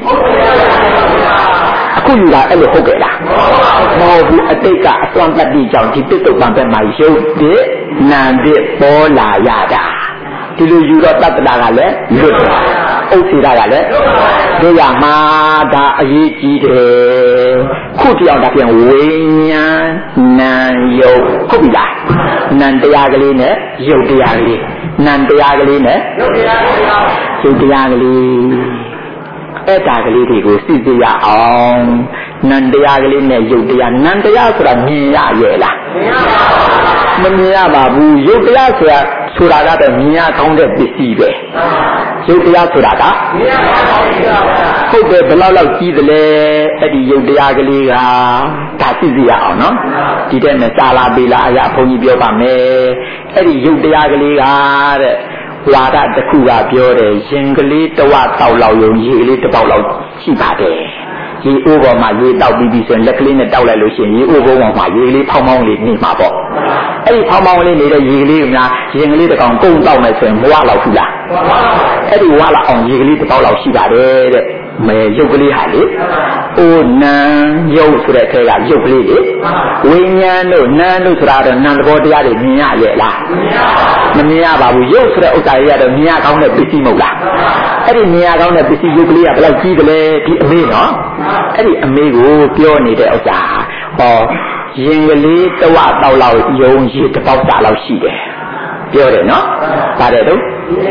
Speaker 1: အခုယူတာအဲ့လိုဟုတ်ကဲ့လားမဟုတ်ဘူးအတိတ်ကအစွမ်းတတ္တိကြောင့်ဒီပြစ္ဆုတ်ပံဘက်မှာရုပ်တိနံတိပေါ်လာရတာဒီလိုယူတော့တတ္တတာကလည်းလွတ်တယ်ဥစ္စေတာကလည်းတို့ရမှာဒါအရေးကြီးတယ်ခုပြောင်းတာပြန်ဝိညာဉ်နာယုတ်ဟုတ်ပြီလားနံတရားကလေးနဲ့ယုတ်တရားကလေးနံတရားကလေးနဲ့ယုတ်တရားကလေးယုတ်တရားကလေးအဲ့ဒါကလေးတွေကိုသိသိရအောင်နံတရားကလေးနဲ့ယုတ်တရားနံတရားဆိုတာမြင်ရရဲ့လားမမြင်ရပါဘူးယုတ်တရားဆိုတာဆိုတာကတော့မြင်ရကောင်းတဲ့ပစ္စည်းပဲယုတ်တရားဆိုတာကမြင်ရကောင်းတဲ့ဟုတ်တယ်ဘယ်လောက်လောက်ကြီးသလဲအဲ့ဒီယုတ်တရားကလေးကဒါသိသိရအောင်နော်ဒီတဲ့နဲ့စာလာပေလာအရာဘုန်းကြီးပြောပါမယ်အဲ့ဒီယုတ်တရားကလေးကတဲ့ဝါဒတစ်ခုကပြောတယ်ရင်ကလေးတဝတောက်လောက်ယုံရေကလေးတစ်ပေါက်လောက်ရှိပါတယ်ရေအိုးပေါ်မှာရေတောက်ပြီးပြီဆိုရင်လက်ကလေးနဲ့တောက်လိုက်လို့ရှိရင်ရေအိုးပေါ်မှာရေကလေးဖောင်းဖောင်းလေးနေမှာပေါ့အဲ့ဒီဖောင်းဖောင်းလေးနေတဲ့ရေကလေးကများရင်ကလေးတစ်ကောင်ကုန်တောက်မယ်ဆိုရင်မဝလောက်ဘူးလားအဲ့ဒီဝါလောက်အောင်ရေကလေးတစ်ပေါက်လောက်ရှိပါတယ်တဲ့မဲရုပ်ကလေးဟာလေအိုနံရုပ်ဆိုတဲ့ခဲကရုပ်ကလေးလေဝိညာဉ်တို့နံတို့ဆိုတာတော့နံသဘောတရားတွေမြင်ရရဲ့လားမမြင်ရပါဘူးရုပ်ဆိုတဲ့ဥစ္စာတွေကတော့မြင်ရကောင်းတဲ့ပစ္စည်းမဟုတ်လားအဲ့ဒီမြင်ရကောင်းတဲ့ပစ္စည်းရုပ်ကလေးကဘယ်လောက်ကြီးသလဲဒီအမေးနော်အဲ့ဒီအမေးကိုပြောနေတဲ့ဥစ္စာဟောရင်ကလေးတဝတောက်လောက်ယုံရည်တစ်ပေါက်စာလောက်ရှိတယ်ပြောတယ်နော်ပါတယ်တော့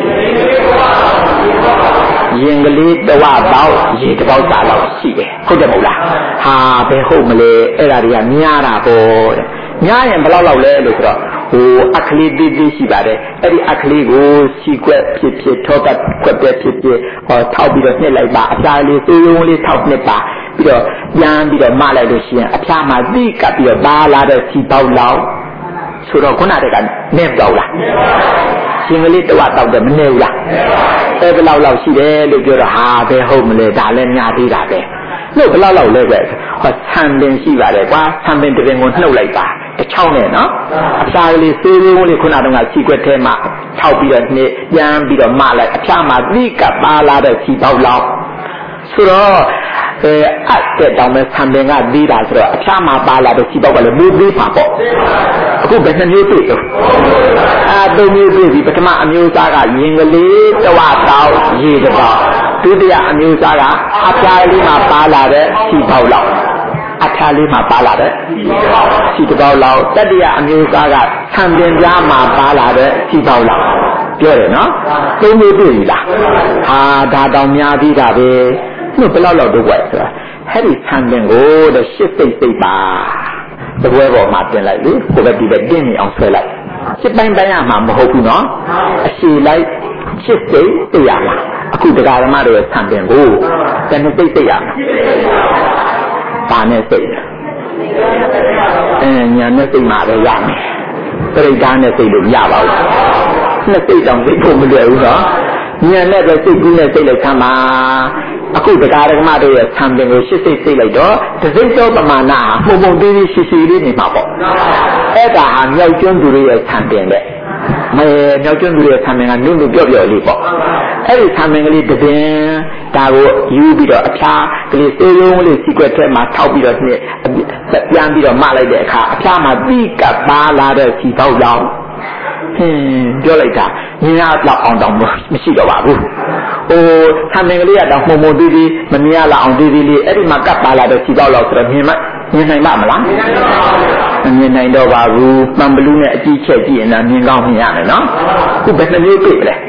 Speaker 1: ရင်ကလေးတဝပေါက်ရေတစ်ပေါက်စာလောက်ရှိတယ်ဟုတ်တယ်မဟုတ်လားဟာဘယ်ဟုတ်မလဲအဲ့ဒါတွေကများတာပေါ့တဲ့များရင်ဘယ်လောက်လောက်လဲလို့ဆိုတော့ဟိုအခလေးသေးသေးရှိပါတယ်အဲ့ဒီအခလေးကိုစီကွက်ဖြစ်ဖြစ်ထောပတ်ကွက်ပဲဖြစ်ဖြစ်ဟောထောက်ပြီးတော့နှစ်လိုက်ပါအစာလေးသေးရုံလေးထောက်နှစ်ပါပြီးတော့ပြန်ပြီးတော့မလိုက်လို့ရှိရင်အဖျားမှာတိကပ်ပြီးတော့ပါလာတဲ့စီပေါက်လောက်ဆိုတော့ခုနတည်းကနေပြောက်လားရှင်ကလေးတဝတောက်တယ်မနေဘူးလားအဲ့ဘယ်လောက်လောက်ရှိတယ်လို့ပြောတော့ဟာဘယ်ဟုတ်မလဲဒါလည်းများသေးတာပဲလို့ဘယ်လောက်လောက်လဲပဲဟောဆံပင်ရှိပါတယ်ကွာဆံပင်တစ်ပင်ကိုနှုတ်လိုက်ပါတစ်ချောင်းနဲ့နော်အစာကလေးသေးသေးလေးခုနတုန်းကစီကွက်ထဲမှာထောက်ပြီးတော့နှစ်ပြန်ပြီးတော့မလိုက်အဖျားမှာတိကပ်ပါလာတဲ့စီပေါက်လောက်ဆိုတော့အဲအတ်တဲ့တောင်မဲ့ဆံပင်ကသေးတာဆိုတော့အဖျားမှာပါလာတဲ့စီပေါက်ကလည်းမိုးသေးပါပေါ့အခုဘယ်နှမျိုးတွေ့တော့အာသုံးမျိုးတွေ့ပြီပထမအမျိုးအစားကရင်ကလေးတဝတောက်ရေတစ်ပေါက်ဒုတိယအမျိုးအစားကအဖျားလေးမှာပါလာတဲ့စီပေါက်လောက်အဖျားလေးမှာပါလာတဲ့စီတစ်ပေါက်လောက်တတိယအမျိုးအစားကဆံပင်ပြားမှာပါလာတဲ့စီပေါက်လောက်ပြောတယ်နော်သုံးမျိုးတွေ့ပြီလားဟာဒါတောင်များပြီးတာပဲဘယ်လောက်လောက်တော့ွယ်ဆိုတာအဲ့ဒီဆံပင်ကိုတဲ့ရှစ်စိတ်စိတ်ပါတပွဲပေါ်မှာတင်လိုက်လေကိုယ်ပဲဒီပဲတင်းနေအောင်ဆွဲလိုက်ရှစ်ပိုင်းပိုင်းရမှာမဟုတ်ဘူးနော်အရှည်လိုက်ရှစ်စိတ်သိရမှာအခုတရားဓမ္မတွေဆံပင်ကိုတနေ့စိတ်သိရမှာဘာနဲ့စိတ်အဲညာနဲ့စိတ်မှာပဲရမယ်ပြိဋ္ဌာနဲ့စိတ်လို့မရပါဘူးနှစ်စိတ်တောင်သိဖို့မလွယ်ဘူးနော်ဉာဏ်နဲ့ပဲစိတ်ကူးနဲ့စိတ်လိုက်ခံပါအခုတရားဓမ္မတို့ရဲ့ဆံပင်ကိုရှစ်စိတ်စိတ်လိုက်တော့တစိတ်သောပမာဏဟာပုံပုံသေးသေးရှိရှိလေးနေမှာပေါ့အဲ့ဒါဟာမြောက်ကျွန်းသူတွေရဲ့ဆံပင်တဲ့မဲမြောက်ကျွန်းသူရဲ့ဆံပင်ကနုနုပြော့ပြော့လေးပေါ့အဲ့ဒီဆံပင်ကလေးတပင်ဒါကိုယူပြီးတော့အဖျားကလေးသေးရုံးလေးစီကွက်ထဲမှာထောက်ပြီးတော့နှစ်ပြန်ပြီးတော့မလိုက်တဲ့အခါအဖျားမှာတိကပ်ပါလာတဲ့စီပေါက်ကြောင့်ဟင်းပြောလိုက်တာမြင်ရလောက်အောင်တောင်မရှိတော့ပါဘူးဟိုဆံပင်ကလေးကတော့မှုံမှုံသေးသေးမမြင်ရလောက်အောင်သေးသေးလေးအဲ့ဒီမှာကပ်ပါလာတဲ့စီပေါက်လောက်ဆိုတော့မြင်မမြင်နိုင်ပါမလားမမြင်နိုင်တော့ပါဘူးမှန်ဘလူးနဲ့အကြည့်ချက်ကြည့်ရင်လည်းမြင်ကောင်းမြင်ရမယ်နော်ခုဘယ်နှမျိုးတွေ့လဲ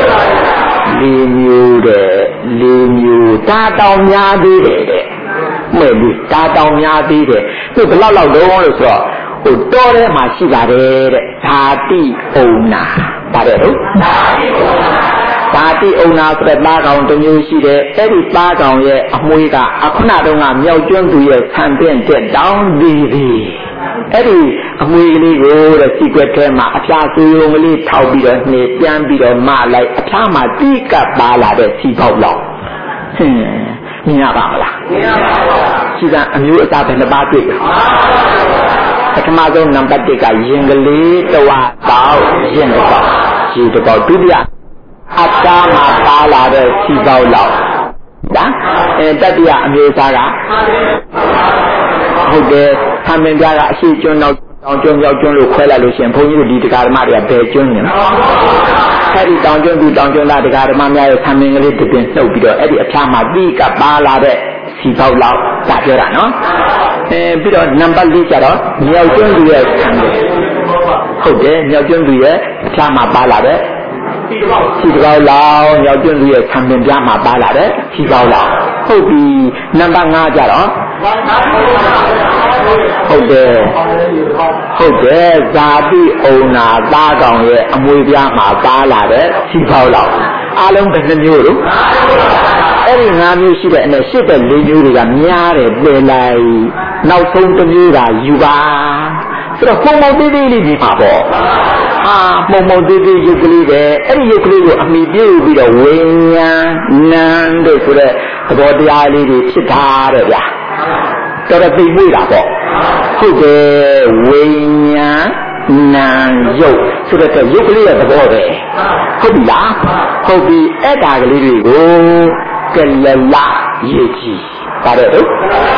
Speaker 1: လေးမျိုးတဲ့လေးမျိုးတာတောင်များသေးတယ်တဲ့မမဲ့လူဒါတောင်များသေးတယ်သူဘလောက်လောက်လုံးလို့ဆိုတော့ဟိုတော်ထဲမှာရှိပါတယ်တဲ့ဓာတိဩနာပါတယ်ဟုတ်ဓာတိဩနာဓာတိဩနာဆိုတဲ့သားကောင်တစ်မျိုးရှိတယ်အဲ့ဒီသားကောင်ရဲ့အမွေးကအခုနတုန်းကမြောက်ကျွန်းသူရဲ့ဆံပြင့်တဲ့တောင်းသေးသေးအဲ့ဒီအမွေကလေးကိုတဲ့စီကွက်ထဲမှာအဖျားဆွေုံကလေးထောက်ပြီးတော့နှေပြန်ပြီးတော့မလိုက်အဖျားမှာတိကပ်ပါလာတဲ့စီပေါက်လောက်ဟင်းမြင်ရပါမလားမြင်ရပါပါစီကအမျိုးအစားဘယ်နှပါးတွေ့လဲပထမဆုံးနံပါတ်တစ်ကရင်ကလေးတဝပေါက်ရင်တစ်ပေါက်ရေတစ်ပေါက်ဒုတိယအသားမှာပါလာတဲ့စီပေါက်လောက်ဒါအဲတတိယအမျိုးအစားကဟုတ်တယ်ဆံပင်ပြားကအရှိကျွန်းနောက်တောင်ကျွန်းရောက်ကျွန်းလို့ခွဲလိုက်လို့ရှိရင်ဘုန်းကြီးတို့ဒီတရားဓမ္မတွေကဘယ်ကျွန်းနေလဲအဲ့ဒီတောင်ကျွန်းသူတောင်ကျွန်းသားတရားဓမ္မများရဲ့ဆံပင်ကလေးတစ်ပင်နှုတ်ပြီးတော့အဲ့ဒီအဖျားမှာတိကပါလာတဲ့စီပေါက်လောက်ဒါပြောတာနော်အဲပြီးတော့နံပါတ်လေးကျတော့မြောက်ကျွန်းသူရဲ့ဆံပင်ဟုတ်တယ်မြောက်ကျွန်းသူရဲ့အဖျားမှာပါလာတဲ့စီပေါက်လောက်မြောက်ကျွန်းသူရဲ့ဆံပင်ပြားမှာပါလာတဲ့စီပေါက်လောက်ဟုတ်ပြီနံပါတ်ငါးကျတော့ဟုတ်တယ်ဟုတ်တယ်ဇာတိဩနာသားကောင်ရဲ့အမွေပြားမှာပါလာတဲ့စီပေါက်လောက်အားလုံးဘယ်နှမျိုးလို့အဲ့ဒီငါးမျိုးရှိတဲ့အနက်ရှစ်တဲ့လေးမျိုးတွေကများတယ်ပယ်လိုက်နောက်ဆုံးတစ်မျိုးကယူပါဆိုတော့ပုံပုံသေးသေးလေးဒီမှာပေါ့ဟာပုံပုံသေးသေးရုပ်ကလေးပဲအဲ့ဒီရုပ်ကလေးကိုအမိပြုပြီးတော့ဝိညာဉ်နံတို့ဆိုတဲ့သဘောတရားလေးတွေဖြစ်တာတဲ့ဗျာတော်တော်သိမွေးတာပေါ့ဟုတ်တယ်ဝိညာဉ်နာရုပ်ဆိုတဲ့ရုပ်ကလေးရဲ့သဘောပဲဟုတ်ပြီလားဟုတ်ပြီအဲ့ဒါကလေးတွေကိုကလလရေးကြည့်ပါတယ်ဟုတ်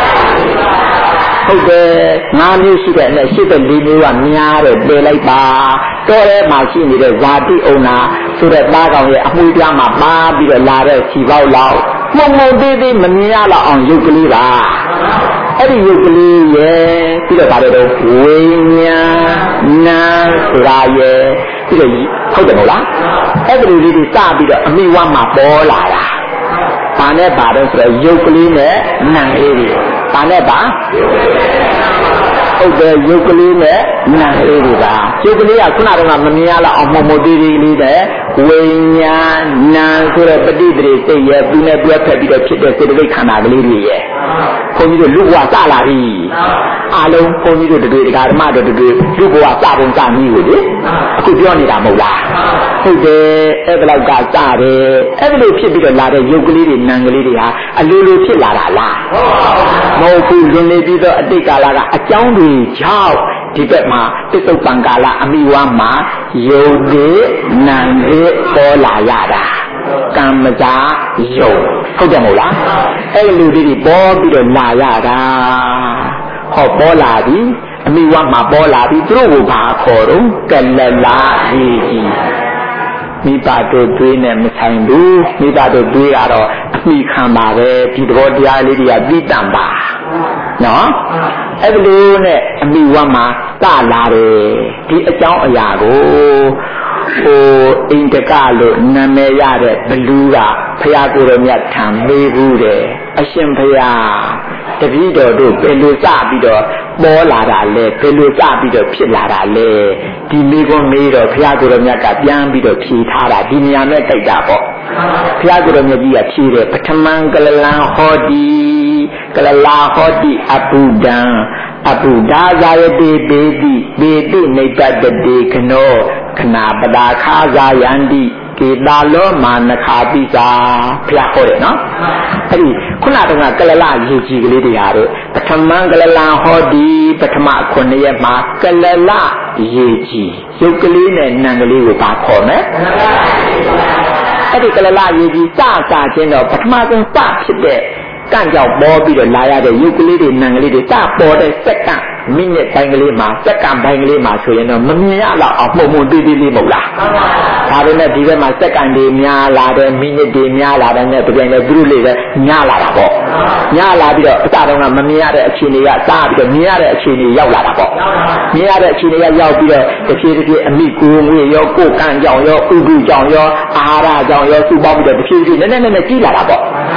Speaker 1: ဟုတ်တယ်ငါးမျိုးရှိတဲ့အနဲ့ရှိတဲ့လေးမျိုးကများတယ်ပယ်လိုက်ပါတော်ထဲမှာရှိနေတဲ့ဇာတိဩနာဆိုတဲ့သားကောင်ရဲ့အမွေပြားမှာပါပြီးတော့လာတဲ့ခြေပေါက်လောက်မှုံမှုံသေးသေးမမြင်ရတော့အောင်ရုပ်ကလေးပါအဲ့ဒီရုပ်ကလေးရဲ့ပြီးတော့ဗါတော့ဝိညာဉ်နာဆိုတာရဲ့ပြီးတော့ဟုတ်တယ်မဟုတ်လားအဲ့ဒီလေးတွေစပြီးတော့အမိဝမှာပေါ်လာတာဘာနဲ့ဗါတော့ဆိုတော့ရုပ်ကလေးနဲ့နာလေးတွေဘာနဲ့ဗါဟုတ်တယ်ရုပ်ကလေးနဲ့နာလေးတွေကရုပ်ကလေးကခုနကမမြင်ရတော့အောင်မှုံမှုံသေးသေးလေးနဲ့ဝိညာဉ်နာဆိုတဲ့ပဋိသန္ဓေစိတ်ရဲ့သူနဲ့တွဲဖက်ပြီးတော့ဖြစ်တဲ့စေတသိက်ခန္ဓာကလေးတွေရဲ့ခွန်ကြီးတို့လူဘဝစလာပြီအလုံးခွန်ကြီးတို့တွေတရားဓမ္မတို့တွေလူဘဝစပုံစနည်းကိုလေအခုပြောနေတာမဟုတ်လားဟုတ်တယ်အဲ့ဒါလောက်ကစတယ်အဲ့ဒါလိုဖြစ်ပြီးတော့လာတဲ့ရုပ်ကလေးတွေနာမ်ကလေးတွေဟာအလိုလိုဖြစ်လာတာလားမဟုတ်ဘူးလွန်နေပြီးတော့အတိတ်ကာလကအကြောင်းတွေကြောင့်ဒီဘက်မှာပစ္စုပန်ကာလအမိဝါမှာယုတ်တွေနာမ်တွေပေါ်လာရတာကံမဇာယုတ်ဟုတ်တယ်မဟုတ်လားအဲ့ဒီလူတွေပေါ်ပြီးတော့လာရတာဟောပေါ်လာပြီအမိဝါမှာပေါ်လာပြီသူတို့ကိုဘာခေါ်တော့ကလလာကြီးကြီးမိဘတို့တွေးနဲ့မဆိုင်ဘူးမိဘတို့တွေးကတော့အမိခံပါပဲဒီသဘောတရားလေးတွေကပြီးတန်ပါနော်အဲ့ဒီလိုနဲ့အမိဝါမှာစလာတယ်ဒီအကြောင်းအရာကိုဟိုအိန္ဒကလို့နာမည်ရတဲ့ဘလူးကဖရာကိုယ်တော်မြတ်ထံမေးဘူးတယ်အရှင်ဖရာတပည့်တော်တို့ဘယ်လိုစပြီးတော့ပေါ်လာတာလဲဘယ်လိုစပြီးတော့ဖြစ်လာတာလဲဒီမိကွန်းမေးတော့ဖရာကိုယ်တော်မြတ်ကပြန်ပြီးတော့ဖြေထားတာဒီနေရာနဲ့တိုက်တာပေါ့ဖရာကိုယ်တော်မြတ်ကြီးကဖြေတယ်ပထမံကလလံဟောတိကလလာဟောတိအပုဒံအပုဒါဇာယတိပေတိပေတိနိဗ္ဗတတေခနောခနာပဒါခာဇာယန္တိကေတာလောမာနခာပိစာဖျားခေါ်တယ်နော်အဲ့ဒီခုနကကလလရေကြီးကလေးတွေဟာတော့ပထမံကလလံဟောတိပထမခုနှစ်ရက်မှာကလလရေကြီးရုပ်ကလေးနဲ့နံကလေးကိုပါခေါ်မယ်အဲ့ဒီကလလရေကြီးစစချင်းတော့ပထမဆုံးစဖြစ်တဲ့ကန့်ကြောက်ပေါ်ပြီးတော့လာရတဲ့ရုပ်ကလေးတွေနံကလေးတွေစပေါ်တဲ့စက္ကန့်မိနစ်ပိုင်းကလေးမှာစက္ကန့်ပိုင်းကလေးမှာဆိုရင်တော့မမြင်ရတော့အောင်မှုံမှုံသေးသေးလေးမဟုတ်လားဒါပေမဲ့ဒီဘက်မှာစက္ကန့်တွေများလာတယ်မိနစ်တွေများလာတယ်နဲ့ပြန်လဲသူတို့လေးပဲများလာတာပေါ့များလာပြီးတော့အစတုန်းကမမြင်ရတဲ့အခြေအနေကစပြီးတော့မြင်ရတဲ့အခြေအနေရောက်လာတာပေါ့မြင်ရတဲ့အခြေအနေကရောက်ပြီးတော့တစ်ဖြည်းတစ်ဖြည်းအမိကိုငွေရောကိုယ်ကန့်ကြောင်ရောဥဒုကြောင်ရောအာဟာရကြောင်ရောစုပေါင်းပြီးတော့တစ်ဖြည်းဖြည်းနည်းနည်းနည်းနည်းကြီးလာတာပေါ့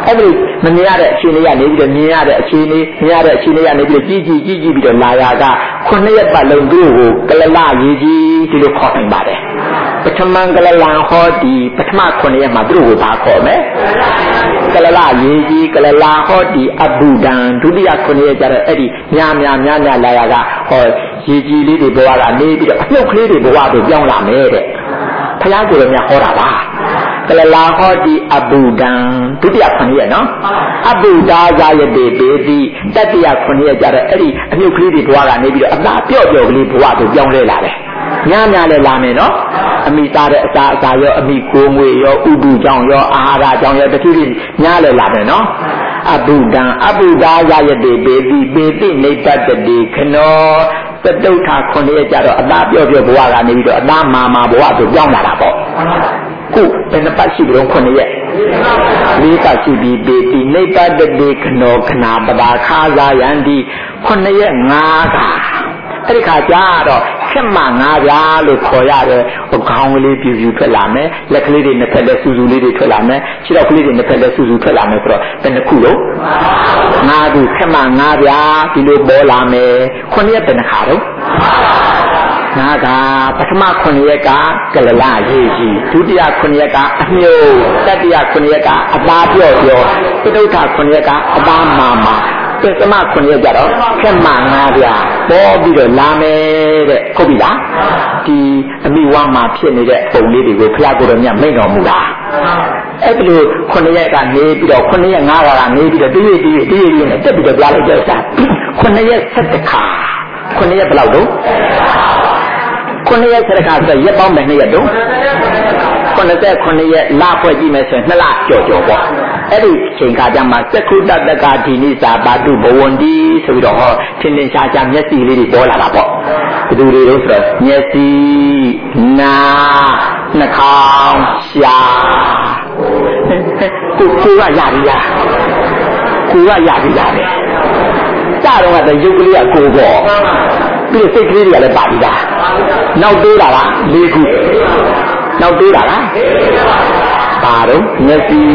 Speaker 1: အဲ့ဒီမမြင်ရတဲ့အချိန်လေးကနေပြီးတော့မြင်ရတဲ့အချိန်လေးမြင်ရတဲ့အချိန်လေးကနေပြီးတော့ကြီးကြီးကြီးကြီးပြီးတော့လာရကခုနှစ်ရက်ပတ်လုံးသူ့ကိုကလလရေးကြီးဒီလိုခေါ်နိုင်ပါတယ်ပထမကလလဟောဒီပထမခုနှစ်ရက်မှာသူ့ကိုဘာခေါ်မလဲကလလရေးကြီးကလလဟောဒီအဘူဒံဒုတိယခုနှစ်ရက်ကျတော့အဲ့ဒီများများများများလာရကဟောရေးကြီးလေးတွေဘဝကနေပြီးတော့အနှုတ်ကလေးတွေဘဝကိုပြောင်းလာမယ်တဲ့ဘုရားကိုယ်တော်မြတ်ဟောတာပါကလလာဟောတိအဘူဒံဒုတိယခုနှစ်ရက်နော်အဘူဒါဇာယတေပေတိတတိယခုနှစ်ရက်ကျတော့အဲ့ဒီအမြုပ်ကလေးတွေဘဝကနေပြီးတော့အသာပြော့ပြော့ကလေးဘဝကိုပြောင်းလဲလာတယ်ညများလဲလာမယ်နော်အမိသားတဲ့အစာအစာရောအမိကိုငွေရောဥပုကြောင့်ရောအာဟာရကြောင့်ရောတတိတိညလဲလာမယ်နော်အဘူဒံအဘူဒါဇာယတေပေတိပေတိနိဗ္ဗတတိခနောသတုထာခုနှစ်ရက်ကျတော့အသာပြော့ပြော့ဘဝကနေပြီးတော့အသာမာမာဘဝကိုပြောင်းလာတာပေါ့ခုဘယ်နှပတ်ရှိကြုံခုနှစ်ရက်လေးပတ်ရှိပြီးပေတိနိဗ္ဗတတိခနောခနာပဒါခါဇာယန္တိခုနှစ်ရက်ငါးကအဲ့ဒီခါကျတော့ခက်မှငါးပြားလို့ခေါ်ရတယ်ဟိုခေါင်းကလေးပြူပြူထွက်လာမယ်လက်ကလေးတွေနှစ်ဖက်လက်စူးစူးလေးတွေထွက်လာမယ်ခြေထောက်ကလေးတွေနှစ်ဖက်လက်စူးစူးထွက်လာမယ်ဆိုတော့ဘယ်နှခုလို့ငါးခုခက်မှငါးပြားဒီလိုပေါ်လာမယ်ခုနှစ်ရက်ဘယ်နှခါတော့ငါကပထမခုနှစ်ရက်ကကလလရေးကြီးဒုတိယခုနှစ်ရက်ကအမြုပ်တတိယခုနှစ်ရက်ကအသားပြော့ပြော့သတုထခုနှစ်ရက်ကအသားမာမာပစ္စမခုနှစ်ရက်ကြတော့ခက်မှငါးပြားပေါ်ပြီးတော့လာမယ်တဲ့ဟုတ်ပြီလားဒီအမိဝါမှာဖြစ်နေတဲ့ပုံလေးတွေကိုဘုရားကိုယ်တော်မြတ်မိန့်တော်မူတာအဲ့ဒီလိုခုနှစ်ရက်ကနေပြီးတော့ခုနှစ်ရက်ငါးခါကနေပြီးတော့တည့်တည့်တည့်တည့်နဲ့တက်ပြီးတော့ကြားလိုက်ကြတာခုနှစ်ရက်ဆက်တခါခုနှစ်ရက်ဘယ်လောက်တော့ခုနှစ်ရက်ဆက်တခါဆိုရက်ပေါင်းမယ်နှစ်ရက်တော့ခုနှစ်ဆက်ခုနှစ်ရက်လဖွဲ့ကြည့်မယ်ဆိုရင်နှစ်လကြော်ကြော်ပေါ့အဲ့ဒီချိန်ခါကျမှသက္ခုတတကဒီနိစာပါတုဘဝန္တိဆိုပြီးတော့ဟောထင်ထင်ရှားရှားမျက်စိလေးတွေပေါ်လာတာပေါ့ဘယ်သူတွေလို့ဆိုတော့မျက်စိနာနှာခေါင်းရှာကိုကိုကရပြီလားကိုကရပြီလားပဲစတော့ကရုပ်ကလေးကကိုပေါ့ပြီးစိတ်ကလေးတွေကလည်းပါပြီလားနောက်သေးတာလားလေးခုနောက်သေးတာလားပါတော့မျက်စိ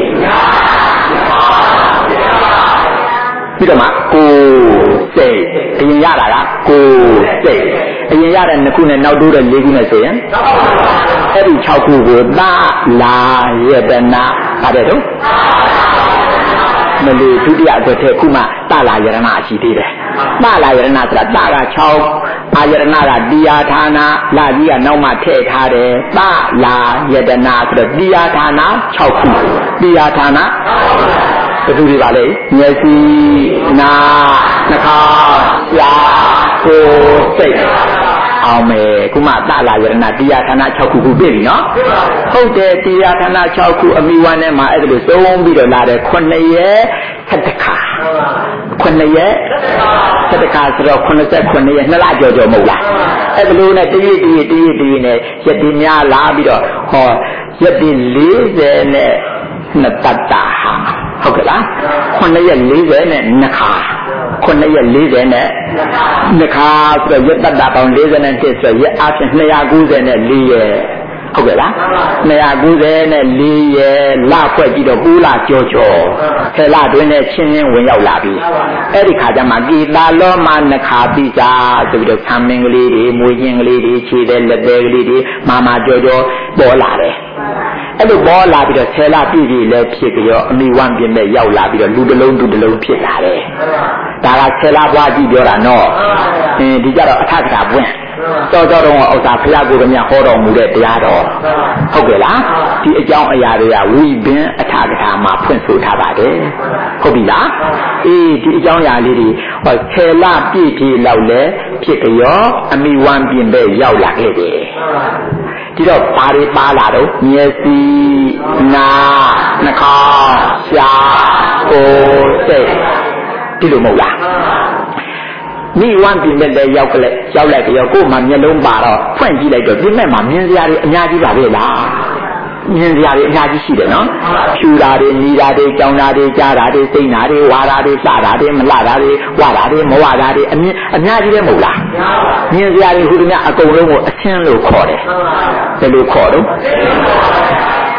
Speaker 1: ပြီးတော့မှကိုစိတ်အရင်ရတာကကိုစိတ်အရင်ရတဲ့နှစ်ခုနဲ့နောက်တိုးတဲ့လေးခုနဲ့ဆိုရင်အဲ့ဒီ၆ခုကိုသာလာယတနာပါတယ်တော့မလို့ဒုတိယအတွက်ထဲခုမှသာလာယရဏရှိသေးတယ်သာလာယရဏဆိုတာသာက၆အာယရဏကတရားဌာနလာကြီးကနောက်မှထည့်ထားတယ်သာလာယတနာဆိုတော့တရားဌာန၆ခုတရားဌာနဘယ်သူတွေပါလဲမျက်စိနာနှာခေါင်းရှားကိုယ်စိတ်အောင်မယ်ခုမှသလာယရဏတရားဌာန၆ခုခုပြည့်ပြီနော်ဟုတ်တယ်တရားဌာန၆ခုအမိဝမ်းထဲမှာအဲ့ဒါလိုသုံးပြီးတော့လာတယ်ခုနှစ်ရက်ဆက်တခါခုနှစ်ရက်ဆက်တခါဆိုတော့ခုနှစ်ဆက်ခုနှစ်ရက်နှစ်လကြော်ကြော်မဟုတ်လားအဲ့ဒါလိုနဲ့တည့်တည့်တည့်တည့်နဲ့ရက်ဒီများလာပြီးတော့ဟောရက်ဒီ၄၀နဲ့နှစ်တတာဟုတ်ကဲ့လားခုနှစ်ရက်၄၀နဲ့နှစ်ခါခုနှစ်ရက်၄၀နဲ့နှစ်ခါဆိုတော့ရက်တတာပေါင်း၄၀နဲ့တစ်ဆိုရက်အပြင်၂၉၀နဲ့၄ရက်ဟုတ်ကဲ့လား၂၉၀နဲ့၄ရက်လဖွဲ့ကြည့်တော့၉လကြော်ကြော်ဆယ်လတွင်းနဲ့ချင်းချင်းဝင်ရောက်လာပြီအဲ့ဒီခါကျမှကိတာလောမနှခါပိစာဆိုပြီးတော့ဆံမင်းကလေးတွေမွေးချင်းကလေးတွေခြေတဲ့လက်သေးကလေးတွေမာမာကြော်ကြော်ပေါ်လာတယ်အဲ့လိုပေါ်လာပြီးတော့ဆယ်လပြည့်ပြီလဲဖြစ်ကြရောအမိဝမ်းပြင်းမဲ့ရောက်လာပြီးတော့လူတစ်လုံးလူတစ်လုံးဖြစ်လာတယ်ဒါကဆယ်လဘွားကြည့်ပြောတာနော်အင်းဒီကြတော့အထက်ကတာပွင့်တော်တော်တော့ဥစ္စာဘုရားကိုယ်တော်မြတ်ဟောတော်မူတဲ့တရားတော်ဟုတ်ကဲ့လားဒီအကြောင်းအရာတွေကဝိပင်အထက်ကတာမှာဖွင့်ဆိုထားပါတယ်ဟုတ်ပြီလားအေးဒီအကြောင်းအရာလေးတွေဟောဆယ်လပြည့်ပြီလောက်လဲဖြစ်ကြရောအမိဝမ်းပြင်းမဲ့ရောက်လာခဲ့တယ်ဒီတော့ဘာတွေပါလာတော့မျက်စိနာနှာခေါင်းရှားကိုယ်စိတ်ဒီလိုမဟုတ်လားမိဝမ်းပြင်မဲ့လည်းရောက်ကြလေရောက်လိုက်ကြောကိုယ်မှမျက်လုံးပါတော့ဖွင့်ကြည့်လိုက်တော့ပြင်မဲ့မှာမြင်စရာတွေအများကြီးပါပဲလားမြင်စရာတွေအများကြီးရှိတယ်နော်ဖြူတာတွေနီတာတွေကြောင်တာတွေကြားတာတွေစိတ်နာတွေဝါတာတွေလှတာတွေမလှတာတွေဝါတာတွေမဝတာတွေအမြင်အများကြီးလည်းမဟုတ်လားမြင်စရာတွေဟိုတည်းကအကုန်လုံးကိုအချင်းလို့ခေါ်တယ်ဘယ်လိုခေါ်တော့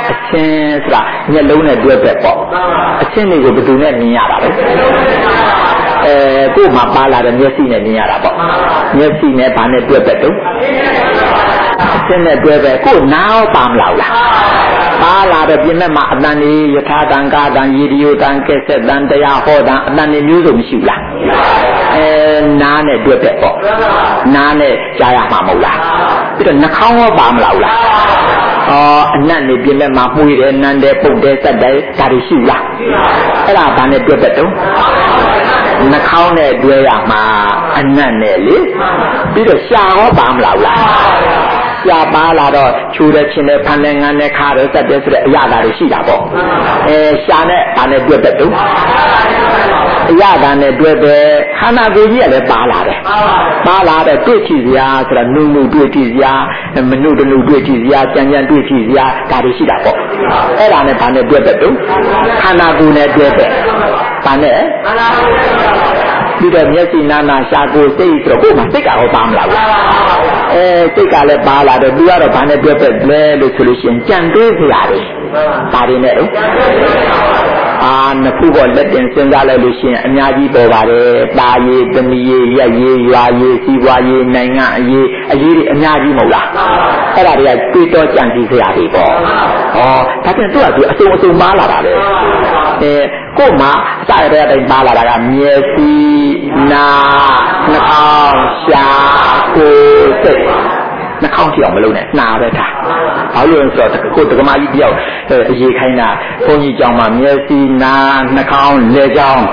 Speaker 1: အချင်းဆိုတာမျက်လုံးနဲ့တွေ့ပဲပေါ့အချင်းတွေကိုဘယ်သူနဲ့မြင်ရတာလဲအဲကို့မှာပါလာတဲ့မျက်စိနဲ့မြင်ရတာပေါ့မျက်စိနဲ့ဘာနဲ့တွေ့ပဲတုံးအချင်းနဲ့တွေ့ပဲကို့နားရောပါမလောက်လားပါလာတဲ့ပြင်မဲ့မှာအတန်ကြီးယထာတန်ကာတန်ရေဒီယိုတန်ကက်ဆက်တန်တရားဟောတန်အတန်ကြီးမျိုးစုံမရှိဘူးလားအဲနားနဲ့တွေ့ပဲပေါ့နားနဲ့ကြားရမှာမဟုတ်လားပြီးတော့နှာခေါင်းရောပါမလောက်လားအော်အနတ်နေပြင်မဲ့မှာမှုရတယ်နန်းတယ်ပုတ်တယ်စက်တယ်ဒါတွေရှိလားအဲ့ဒါဘာနဲ့တွေ့ပဲတုံးနှာခေါင်းနဲ့တွေ့ရမှာအနတ်နဲ့လေပြီးတော့ရှာဟောပါမလောက်လားရှာပါလာတော့ချူတဲ့ချင်းနဲ့ဖန်တဲ့ငန်းနဲ့ခါတဲ့စက်တဲ့ဆိုတဲ့အရာဓာတ်တွေရှိတာပေါ့အဲရှာနဲ့ဘာနဲ့တွေ့တဲ့တုံးအရာဓာတ်နဲ့တွေ့ပဲခန္ဓာကိုယ်ကြီးကလည်းပါလာတယ်ပါလာတဲ့တွေ့ကြည့်စရာဆိုတာနုနုတွေ့ကြည့်စရာမနုတနုတွေ့ကြည့်စရာကြံကြံတွေ့ကြည့်စရာဒါတွေရှိတာပေါ့အဲ့ဒါနဲ့ဘာနဲ့တွေ့တဲ့တုံးခန္ဓာကိုယ်နဲ့တွေ့တဲ့ဘာနဲ့ပြီးတော့မျက်စိနာနာရှာကိုယ်စိတ်ဆိုတော့ကိုယ်မှာစိတ်ကဟောပါမလားအဲစိတ်ကလည်းပါလာတော့သူကတော့ဘာနဲ့တွေ့တဲ့လဲလို့ဆိုလို့ရှိရင်ကြံတွေးစရာတွေဒါတွေနဲ့အာနှစ်ခုကလက်တင်စဉ်းစားလိုက်လို့ရှိရင်အများကြီးပေါ်ပါတယ်တာရေးသမီးရေးရက်ရေးရွာရေးစီးပွားရေးနိုင်ငံအရေးအရေးတွေအများကြီးမဟုတ်လားအဲ့ဒါတွေကတွေးတော့ကြံစည်စရာတွေပေါ့ဟောဒါပြန်သူကသူအစုံအစုံပါလာတာလေအဲကို့မှာအစရတဲ့အတိုင်းပါလာတာကမျက်စိနာနှာခေါင်းရှာကိုယ်စိတ်နှာခေါင်းကြည့်အောင်မလုပ်နဲ့နှာပဲထားဘာလို့လဲဆိုတော့ကိုယ်တက္ကမကြီးတယောက်အရေးခိုင်းတာဘုန်းကြီးကြောင့်မှမျက်စိနာနှာခေါင်းလက်ကြောင်း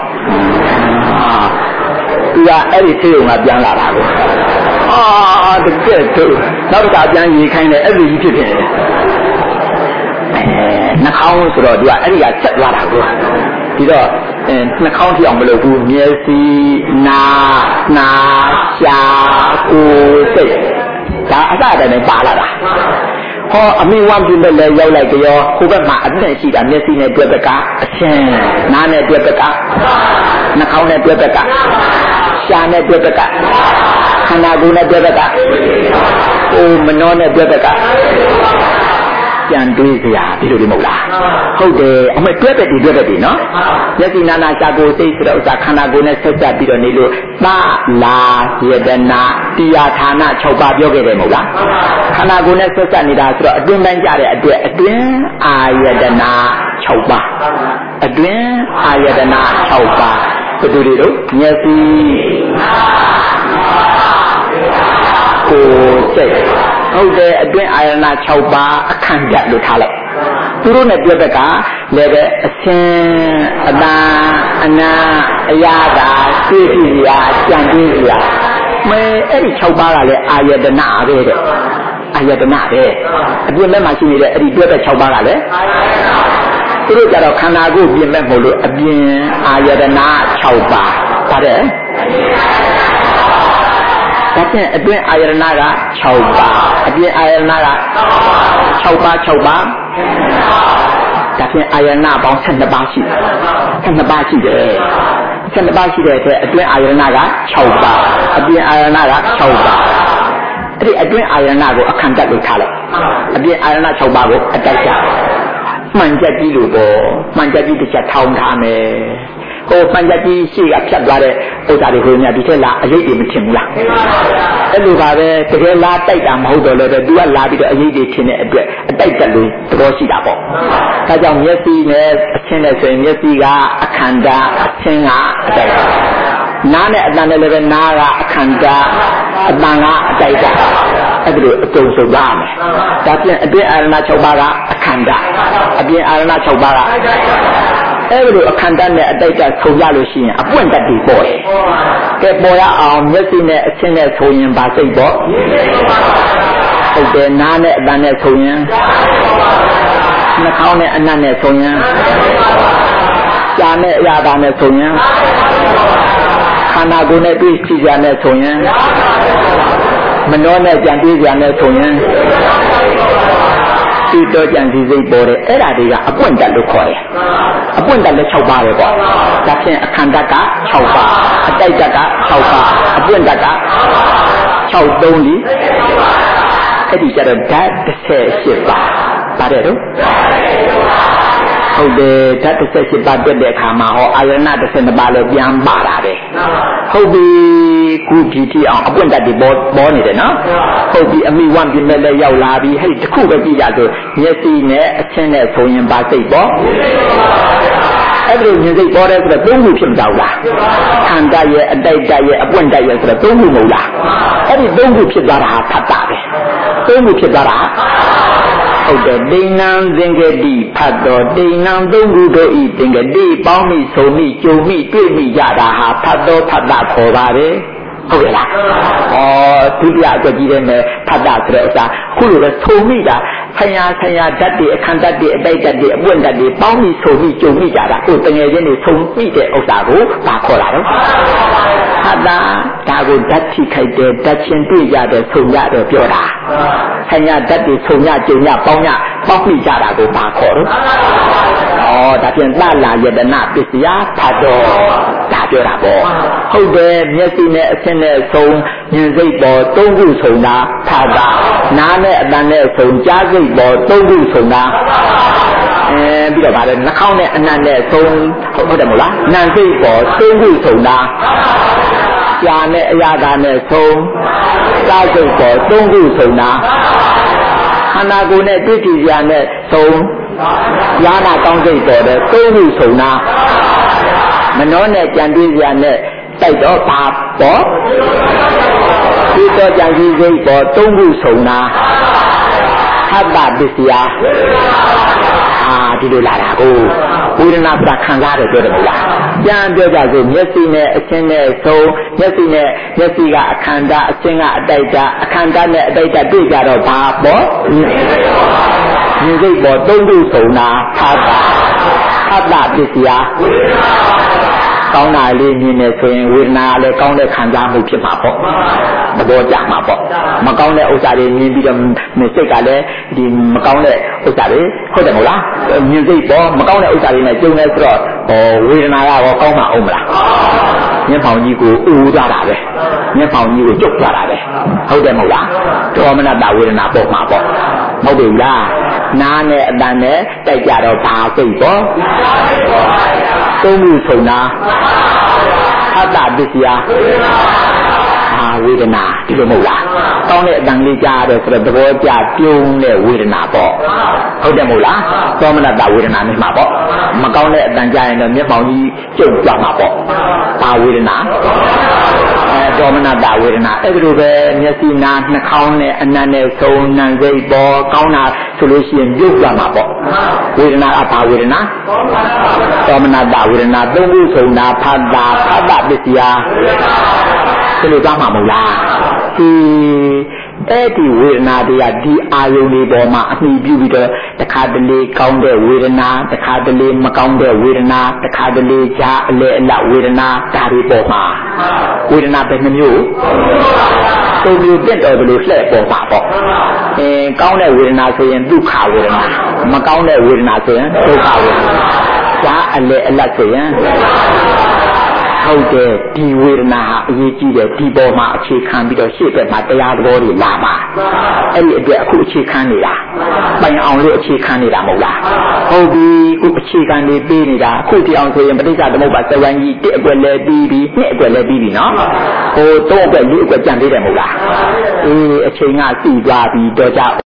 Speaker 1: သူကအဲ့ဒီသေးုံကပြန်လာတာကိုအာတကယ်သူနောက်တစ်ခါပြန်ရေးခိုင်းတယ်အဲ့ဒီကြီးဖြစ်ဖြစ်နေတယ်အဲနှာခေါင်းဆိုတော့သူကအဲ့ဒီကဆက်သွားတာကိုဒီတော့အဲနှာခေါင်းထိအောင်မလုပ်ဘူးမျက်စိနာနှာရှာကိုယ်စိတ်ဒါအစတည်းနဲ့ပါလာတာဟောအမိဝမ်းပြင်းတဲ့လဲရောက်လိုက်ကြောဟိုဘက်မှာအသက်ရှိတာမျက်စိနဲ့တွေ့တဲ့ကအချင်းနားနဲ့တွေ့တဲ့ကနှာခေါင်းနဲ့တွေ့တဲ့ကရှာနဲ့တွေ့တဲ့ကခန္ဓာကိုယ်နဲ့တွေ့တဲ့ကအိုမနှောနဲ့တွေ့တဲ့ကကြံတွေးစရာဒီလိုဒီမဟုတ်လားဟုတ်တယ်အမေတွေ့တဲ့ဒီတွေ့တဲ့ဒီနော်မျက်စိနာနာရှာကိုယ်စိတ်ဆိုတော့ဥစ္စာခန္ဓာကိုယ်နဲ့ဆက်ဆက်ပြီးတော့နေလို့သာလာယတနာတရားဌာန၆ပါးပြောခဲ့တယ်မဟုတ်လားခန္ဓာကိုယ်နဲ့ဆက်ဆက်နေတာဆိုတော့အတွင်းတိုင်းကြတဲ့အတွက်အတွင်းအာယတနာ၆ပါးအတွင်းအာယတနာ၆ပါးဘယ်သူတွေတို့မျက်စိကိုယ်စိတ်ဟုတ်တယ်အတွင်းအာယနာ၆ပါးအခန့်ပြလို့ထားလိုက်သူတို့နဲ့ပြောတဲ့ကလည်းပဲအစင်းအတန်အနာအရာသာသိသိရာကြံသိရာမဲအဲ့ဒီ၆ပါးကလည်းအာယတနာပဲတဲ့အာယတနာပဲအပြင်ဘက်မှာရှိနေတဲ့အဲ့ဒီပြောတဲ့၆ပါးကလည်းသူတို့ကြတော့ခန္ဓာကိုယ်ပြင်မဲ့မဟုတ်လို့အပြင်အာယတနာ၆ပါးဒါတဲ့ဒါဖြင့်အတွင်းအာယတနာက၆ပါးအပြင်အာယတနာက၆ပါး၆ပါးဒါဖြင့်အာယတနာပေါင်း၁၂ပါးရှိတယ်၁၂ပါးရှိတယ်၁၂ပါးရှိတဲ့အတွက်အတွင်းအာယတနာက၆ပါးအပြင်အာယတနာက၆ပါးအဲ့ဒီအတွင်းအာယတနာကိုအခန့်တက်လို့ထားလိုက်အပြင်အာယတနာ၆ပါးကိုအတိုက်ကြမှန်ချက်ကြီးလို့ပေါ့မှန်ချက်ကြီးတစ်ချက်ထောင်းထားမယ်ဟိုပัญจကြီးရှိကဖြတ်သွားတဲ့ဥစ္စာတွေကိုများဒီထက်လာအရေးတွေမထင်ဘူးလားအဲ့လိုပါပဲတကယ်လာတိုက်တာမဟုတ်တော့လည်းပဲ तू ကလာပြီးတော့အရေးတွေထင်တဲ့အတွက်အတိုက်တက်လို့သဘောရှိတာပေါ့ဒါကြောင့်မျက်စိနဲ့အချင်းနဲ့ဆိုရင်မျက်စိကအခန္ဓာအချင်းကအတိုက်နားနဲ့အတန်နဲ့လည်းပဲနားကအခန္ဓာအတန်ကအတိုက်တာအဲ့ဒါလိုအတုံဆုံးပါမယ်ဒါဖြင့်အတွင်းအာရဏ၆ပါးကအခန္ဓာအပြင်အာရဏ၆ပါးကအဲ့လိုအခန္ဓာနဲ့အတိုက်အဆုံရလို့ရှိရင်အပွင့်တတ်ပြီးပေါ်တယ်ကဲပေါ်ရအောင်မျက်စိနဲ့အချင်းနဲ့ဆိုရင်ဗာစိတ်ပေါ့ဟုတ်တယ်နားနဲ့အတန်နဲ့ဆိုရင်နှာခေါင်းနဲ့အနံ့နဲ့ဆိုရင်ရှားနဲ့အရာသာနဲ့ဆိုရင်ခန္ဓာကိုယ်နဲ့တွေ့ကြည့်ကြနဲ့ဆိုရင်မနှောနဲ့ကြံတွေ့ကြနဲ့ဆိုရင်ဒီတော့ကြံစည်စိတ်ပေါ်တယ်အဲ့ဒါတွေကအပွင့်တက်လို့ခေါ်တယ်အပွင့်တက်လည်း၆ပါးပဲပေါ့ဒါဖြင့်အခန္ဓာက၆ပါးအတိုက်တက်က၆ပါးအပွင့်တက်က၆ သုံးလီအဲ့ဒီကျတော့ဓာတ်၁၈ပါးပါတယ်တော့ဟုတ်တယ်ဓာတ်တစ်ဆက်ရှိပါတဲ့အခါမှာဟောအာယနာတစ်ဆက်နှစ်ပါးလည်းပြန်ပါတာပဲဟုတ်ပြီကုဒီတီအောင်အပွင့်တတ်ဒီပေါ်ပေါ်နေတယ်နော်ဟုတ်ပြီအမိဝမ်ပြမဲ့လည်းရောက်လာပြီဟဲ့တခုပဲကြည့်ကြဆိုမျက်စိနဲ့အချင်းနဲ့ဆိုရင်ပါစိတ်ပေါ့အဲ့ဒါမြင်စိတ်ပေါ်တယ်ဆိုတော့သုံးခုဖြစ်မတော့လားခန္ဓာရဲ့အတိုက်တိုက်ရဲ့အပွင့်တိုက်ရဲ့ဆိုတော့သုံးခုမဟုတ်လားအဲ့ဒီသုံးခုဖြစ်သွားတာဟာဖတ်တာပဲသုံးခုဖြစ်သွားတာဟုတ်တယ်ဒိဏံသင်္ကတိဖတ်တော်ဒိဏံသုံးခုတို့ဤသင်္ကတိပေါင်းမိဆုံမိကြုံမိတွေ့မိကြတာဟာဖတ်တော်ဖတ်တာခေါ်ပါတယ်ဟုတ်ကဲ့လားဩဒုတိယအကြည့်တဲ့နဲ့ဖတ်တာဆိုတဲ့ဥစ္စာခုလိုပဲဆုံမိတာဆရာဆရာဓာတ်တွေအခန္ဓာတွေအတိုက်ဓာတ်တွေအပွင့်ဓာတ်တွေပေါင်းမိဆုံမိကြုံမိကြတာကိုတငယ်ချင်းတွေဆုံမိတဲ့ဥစ္စာကိုဘာခေါ်တာတော့ဖတ်တာဒါကိုဓာတ်ထိခိုက်တဲ့ဓာတ်ချင်းတွေ့ကြတဲ့ဆုံရတော့ပြောတာဆရာဓာတ်တွေဆုံရကြုံရပေါင်းရပေါင်းမိကြတာကိုဘာခေါ်တော့ဩဒါပြန်သလာယတနာပစ္စယဖတ်တော်ဒါပြောတာပေါ့ဟုတ်တယ်မျက်စိနဲ့အဆင့်နဲ့ဆုံဉာဏ်စိတ်ပေါ်သုံးခုဆုံတာဖတ်တာနားနဲ့အတန်နဲ့ဆုံကြားစိတ်ပေါ်သုံးခုဆုံတာအဲပြီးတော့ဗါလဲနှာခေါင်းနဲ့အနံ့နဲ့ဆုံဟုတ်တယ်မဟုတ်လားနံစိတ်ပေါ်သုံးခုဆုံတာရှားနဲ့အရာသာနဲ့ဆုံစားစိတ်ပေါ်သုံးခုဆုံတာခန္ဓာကိုယ်နဲ့တွေ့ကြည်စရာနဲ့ဆုံရာနာကောင်းစိတ်ပေါ်တဲ့သုံးခုဆုံတာမနှောနဲ့ကြံတွေးစရာနဲ့တိုက်တော့ပါပေါ့ဒီတော့ကြံစည်စိတ်ပေါ်သုံးခုဆုံတာဟတ္တပစ္စယအာဒီလိုလာတာကိုဝေဒနာပြခံစားတယ်ပြောတယ်မဟုတ်လားပြန်ပြောကြစို့မျက်စိနဲ့အချင်းနဲ့ဆုံးမျက်စိနဲ့မျက်စိကအခန္ဓာအချင်းကအတိုက်တာအခန္ဓာနဲ့အတိုက်တာတွေ့ကြတော့ဘာပေါ့မြင်စိတ်ပေါ်သုံးခုဆုံတာဟတ္တဟတ္တပစ္စယကောင်းတာလေးမြင်နေဆိုရင်ဝေဒနာလည်းကောင်းတဲ့ခံစားမှုဖြစ်မှာပေါ့သဘောကျမှာပေါ့မကောင်းတဲ့ဥစ္စာတွေမြင်ပြီးတော့စိတ်ကလည်းဒီမကောင်းတဲ့ဥစ္စာတွေဟုတ်တယ်မဟုတ်လားမြင်စိတ်ပေါ်မကောင်းတဲ့ဥစ္စာတွေနဲ့ကျုံနေဆိုတော့ဟောဝေဒနာကတော့ကောင်းမှာအောင်မလားမျက်ဖောင်ကြီးကိုအူသွားတာပဲမျက်ဖောင်ကြီးကိုကျုပ်သွားတာပဲဟုတ်တယ်မဟုတ်လားဒေါမနတဝေဒနာပေါ်မှာပေါ့မဟုတ်ဘူးလားနားနဲ့အတန်နဲ့တိုက်ကြတော့ဘာစိတ်ပေါ့သုံးခုဆုံတာဟတ္တပစ္စယအာဝေဒနာဒီလိုမဟုတ်လားတောင်းတဲ့အတန်လေးကြားရတယ်ဆိုတော့သဘောကျပြုံးတဲ့ဝေဒနာပေါ့ဟုတ်တယ်မဟုတ်လားသောမနတဝေဒနာနေမှာပေါ့မကောင်းတဲ့အတန်ကြားရင်တော့မျက်မှောင်ကြီးကျုပ်သွားမှာပေါ့ဘာဝေဒနာအဲသောမနတဝေဒနာအဲ့ဒီလိုပဲမျက်စိနာနှာခေါင်းနဲ့အနံ့နဲ့ဆုံနှံစိတ်ပေါ်ကောင်းတာဆိုလို့ရှိရင်ပြုတ်သွားမှာပေါ့ဝေဒနာအဘာဝေဒနာသောမနတဝေဒနာသုံးခုဆုံတာဖတ်တာဖတ်တာပစ္စယဒီလိုသွားမှာမဟုတ်လားဒီအဲ့ဒီဝေဒနာတွေကဒီအာယုန်တွေပေါ်မှာအမိပြုပြီးတော့တခါတလေကောင်းတဲ့ဝေဒနာတခါတလေမကောင်းတဲ့ဝေဒနာတခါတလေဈာအလေအလဝေဒနာဒါတွေပေါ်မှာဝေဒနာပဲနှမျိုးသုံးမျိုးတက်တော်ဘယ်လိုလှည့်ပေါ်မှာပေါ့အဲကောင်းတဲ့ဝေဒနာဆိုရင်ဒုက္ခဝေဒနာမကောင်းတဲ့ဝေဒနာဆိုရင်ဒုက္ခဝေဒနာဈာအလေအလဆိုရင်ဟုတ်တယ်ဒီဝေဒနာဟာအရေးကြီးတယ်ဒီပေါ်မှာအခြေခံပြီးတော့ရှေ့ဘက်မှာတရားတော်တွေလာမှာအဲ့ဒီအတွက်အခုအခြေခံနေတာပိုင်အောင်လို့အခြေခံနေတာမဟုတ်လားဟုတ်ပြီအခုအခြေခံနေပေးနေတာအခုဒီအောင်ဆိုရင်ပဋိစ္စသမုပ္ပါသဝံကြီးတစ်အတွက်လည်းပြီးပြီနှစ်အတွက်လည်းပြီးပြီနော်ဟိုသုံးအတွက်လေးအတွက်ကြံသေးတယ်မဟုတ်လားအေးအချိန်ကစီသွားပြီတော့ကြ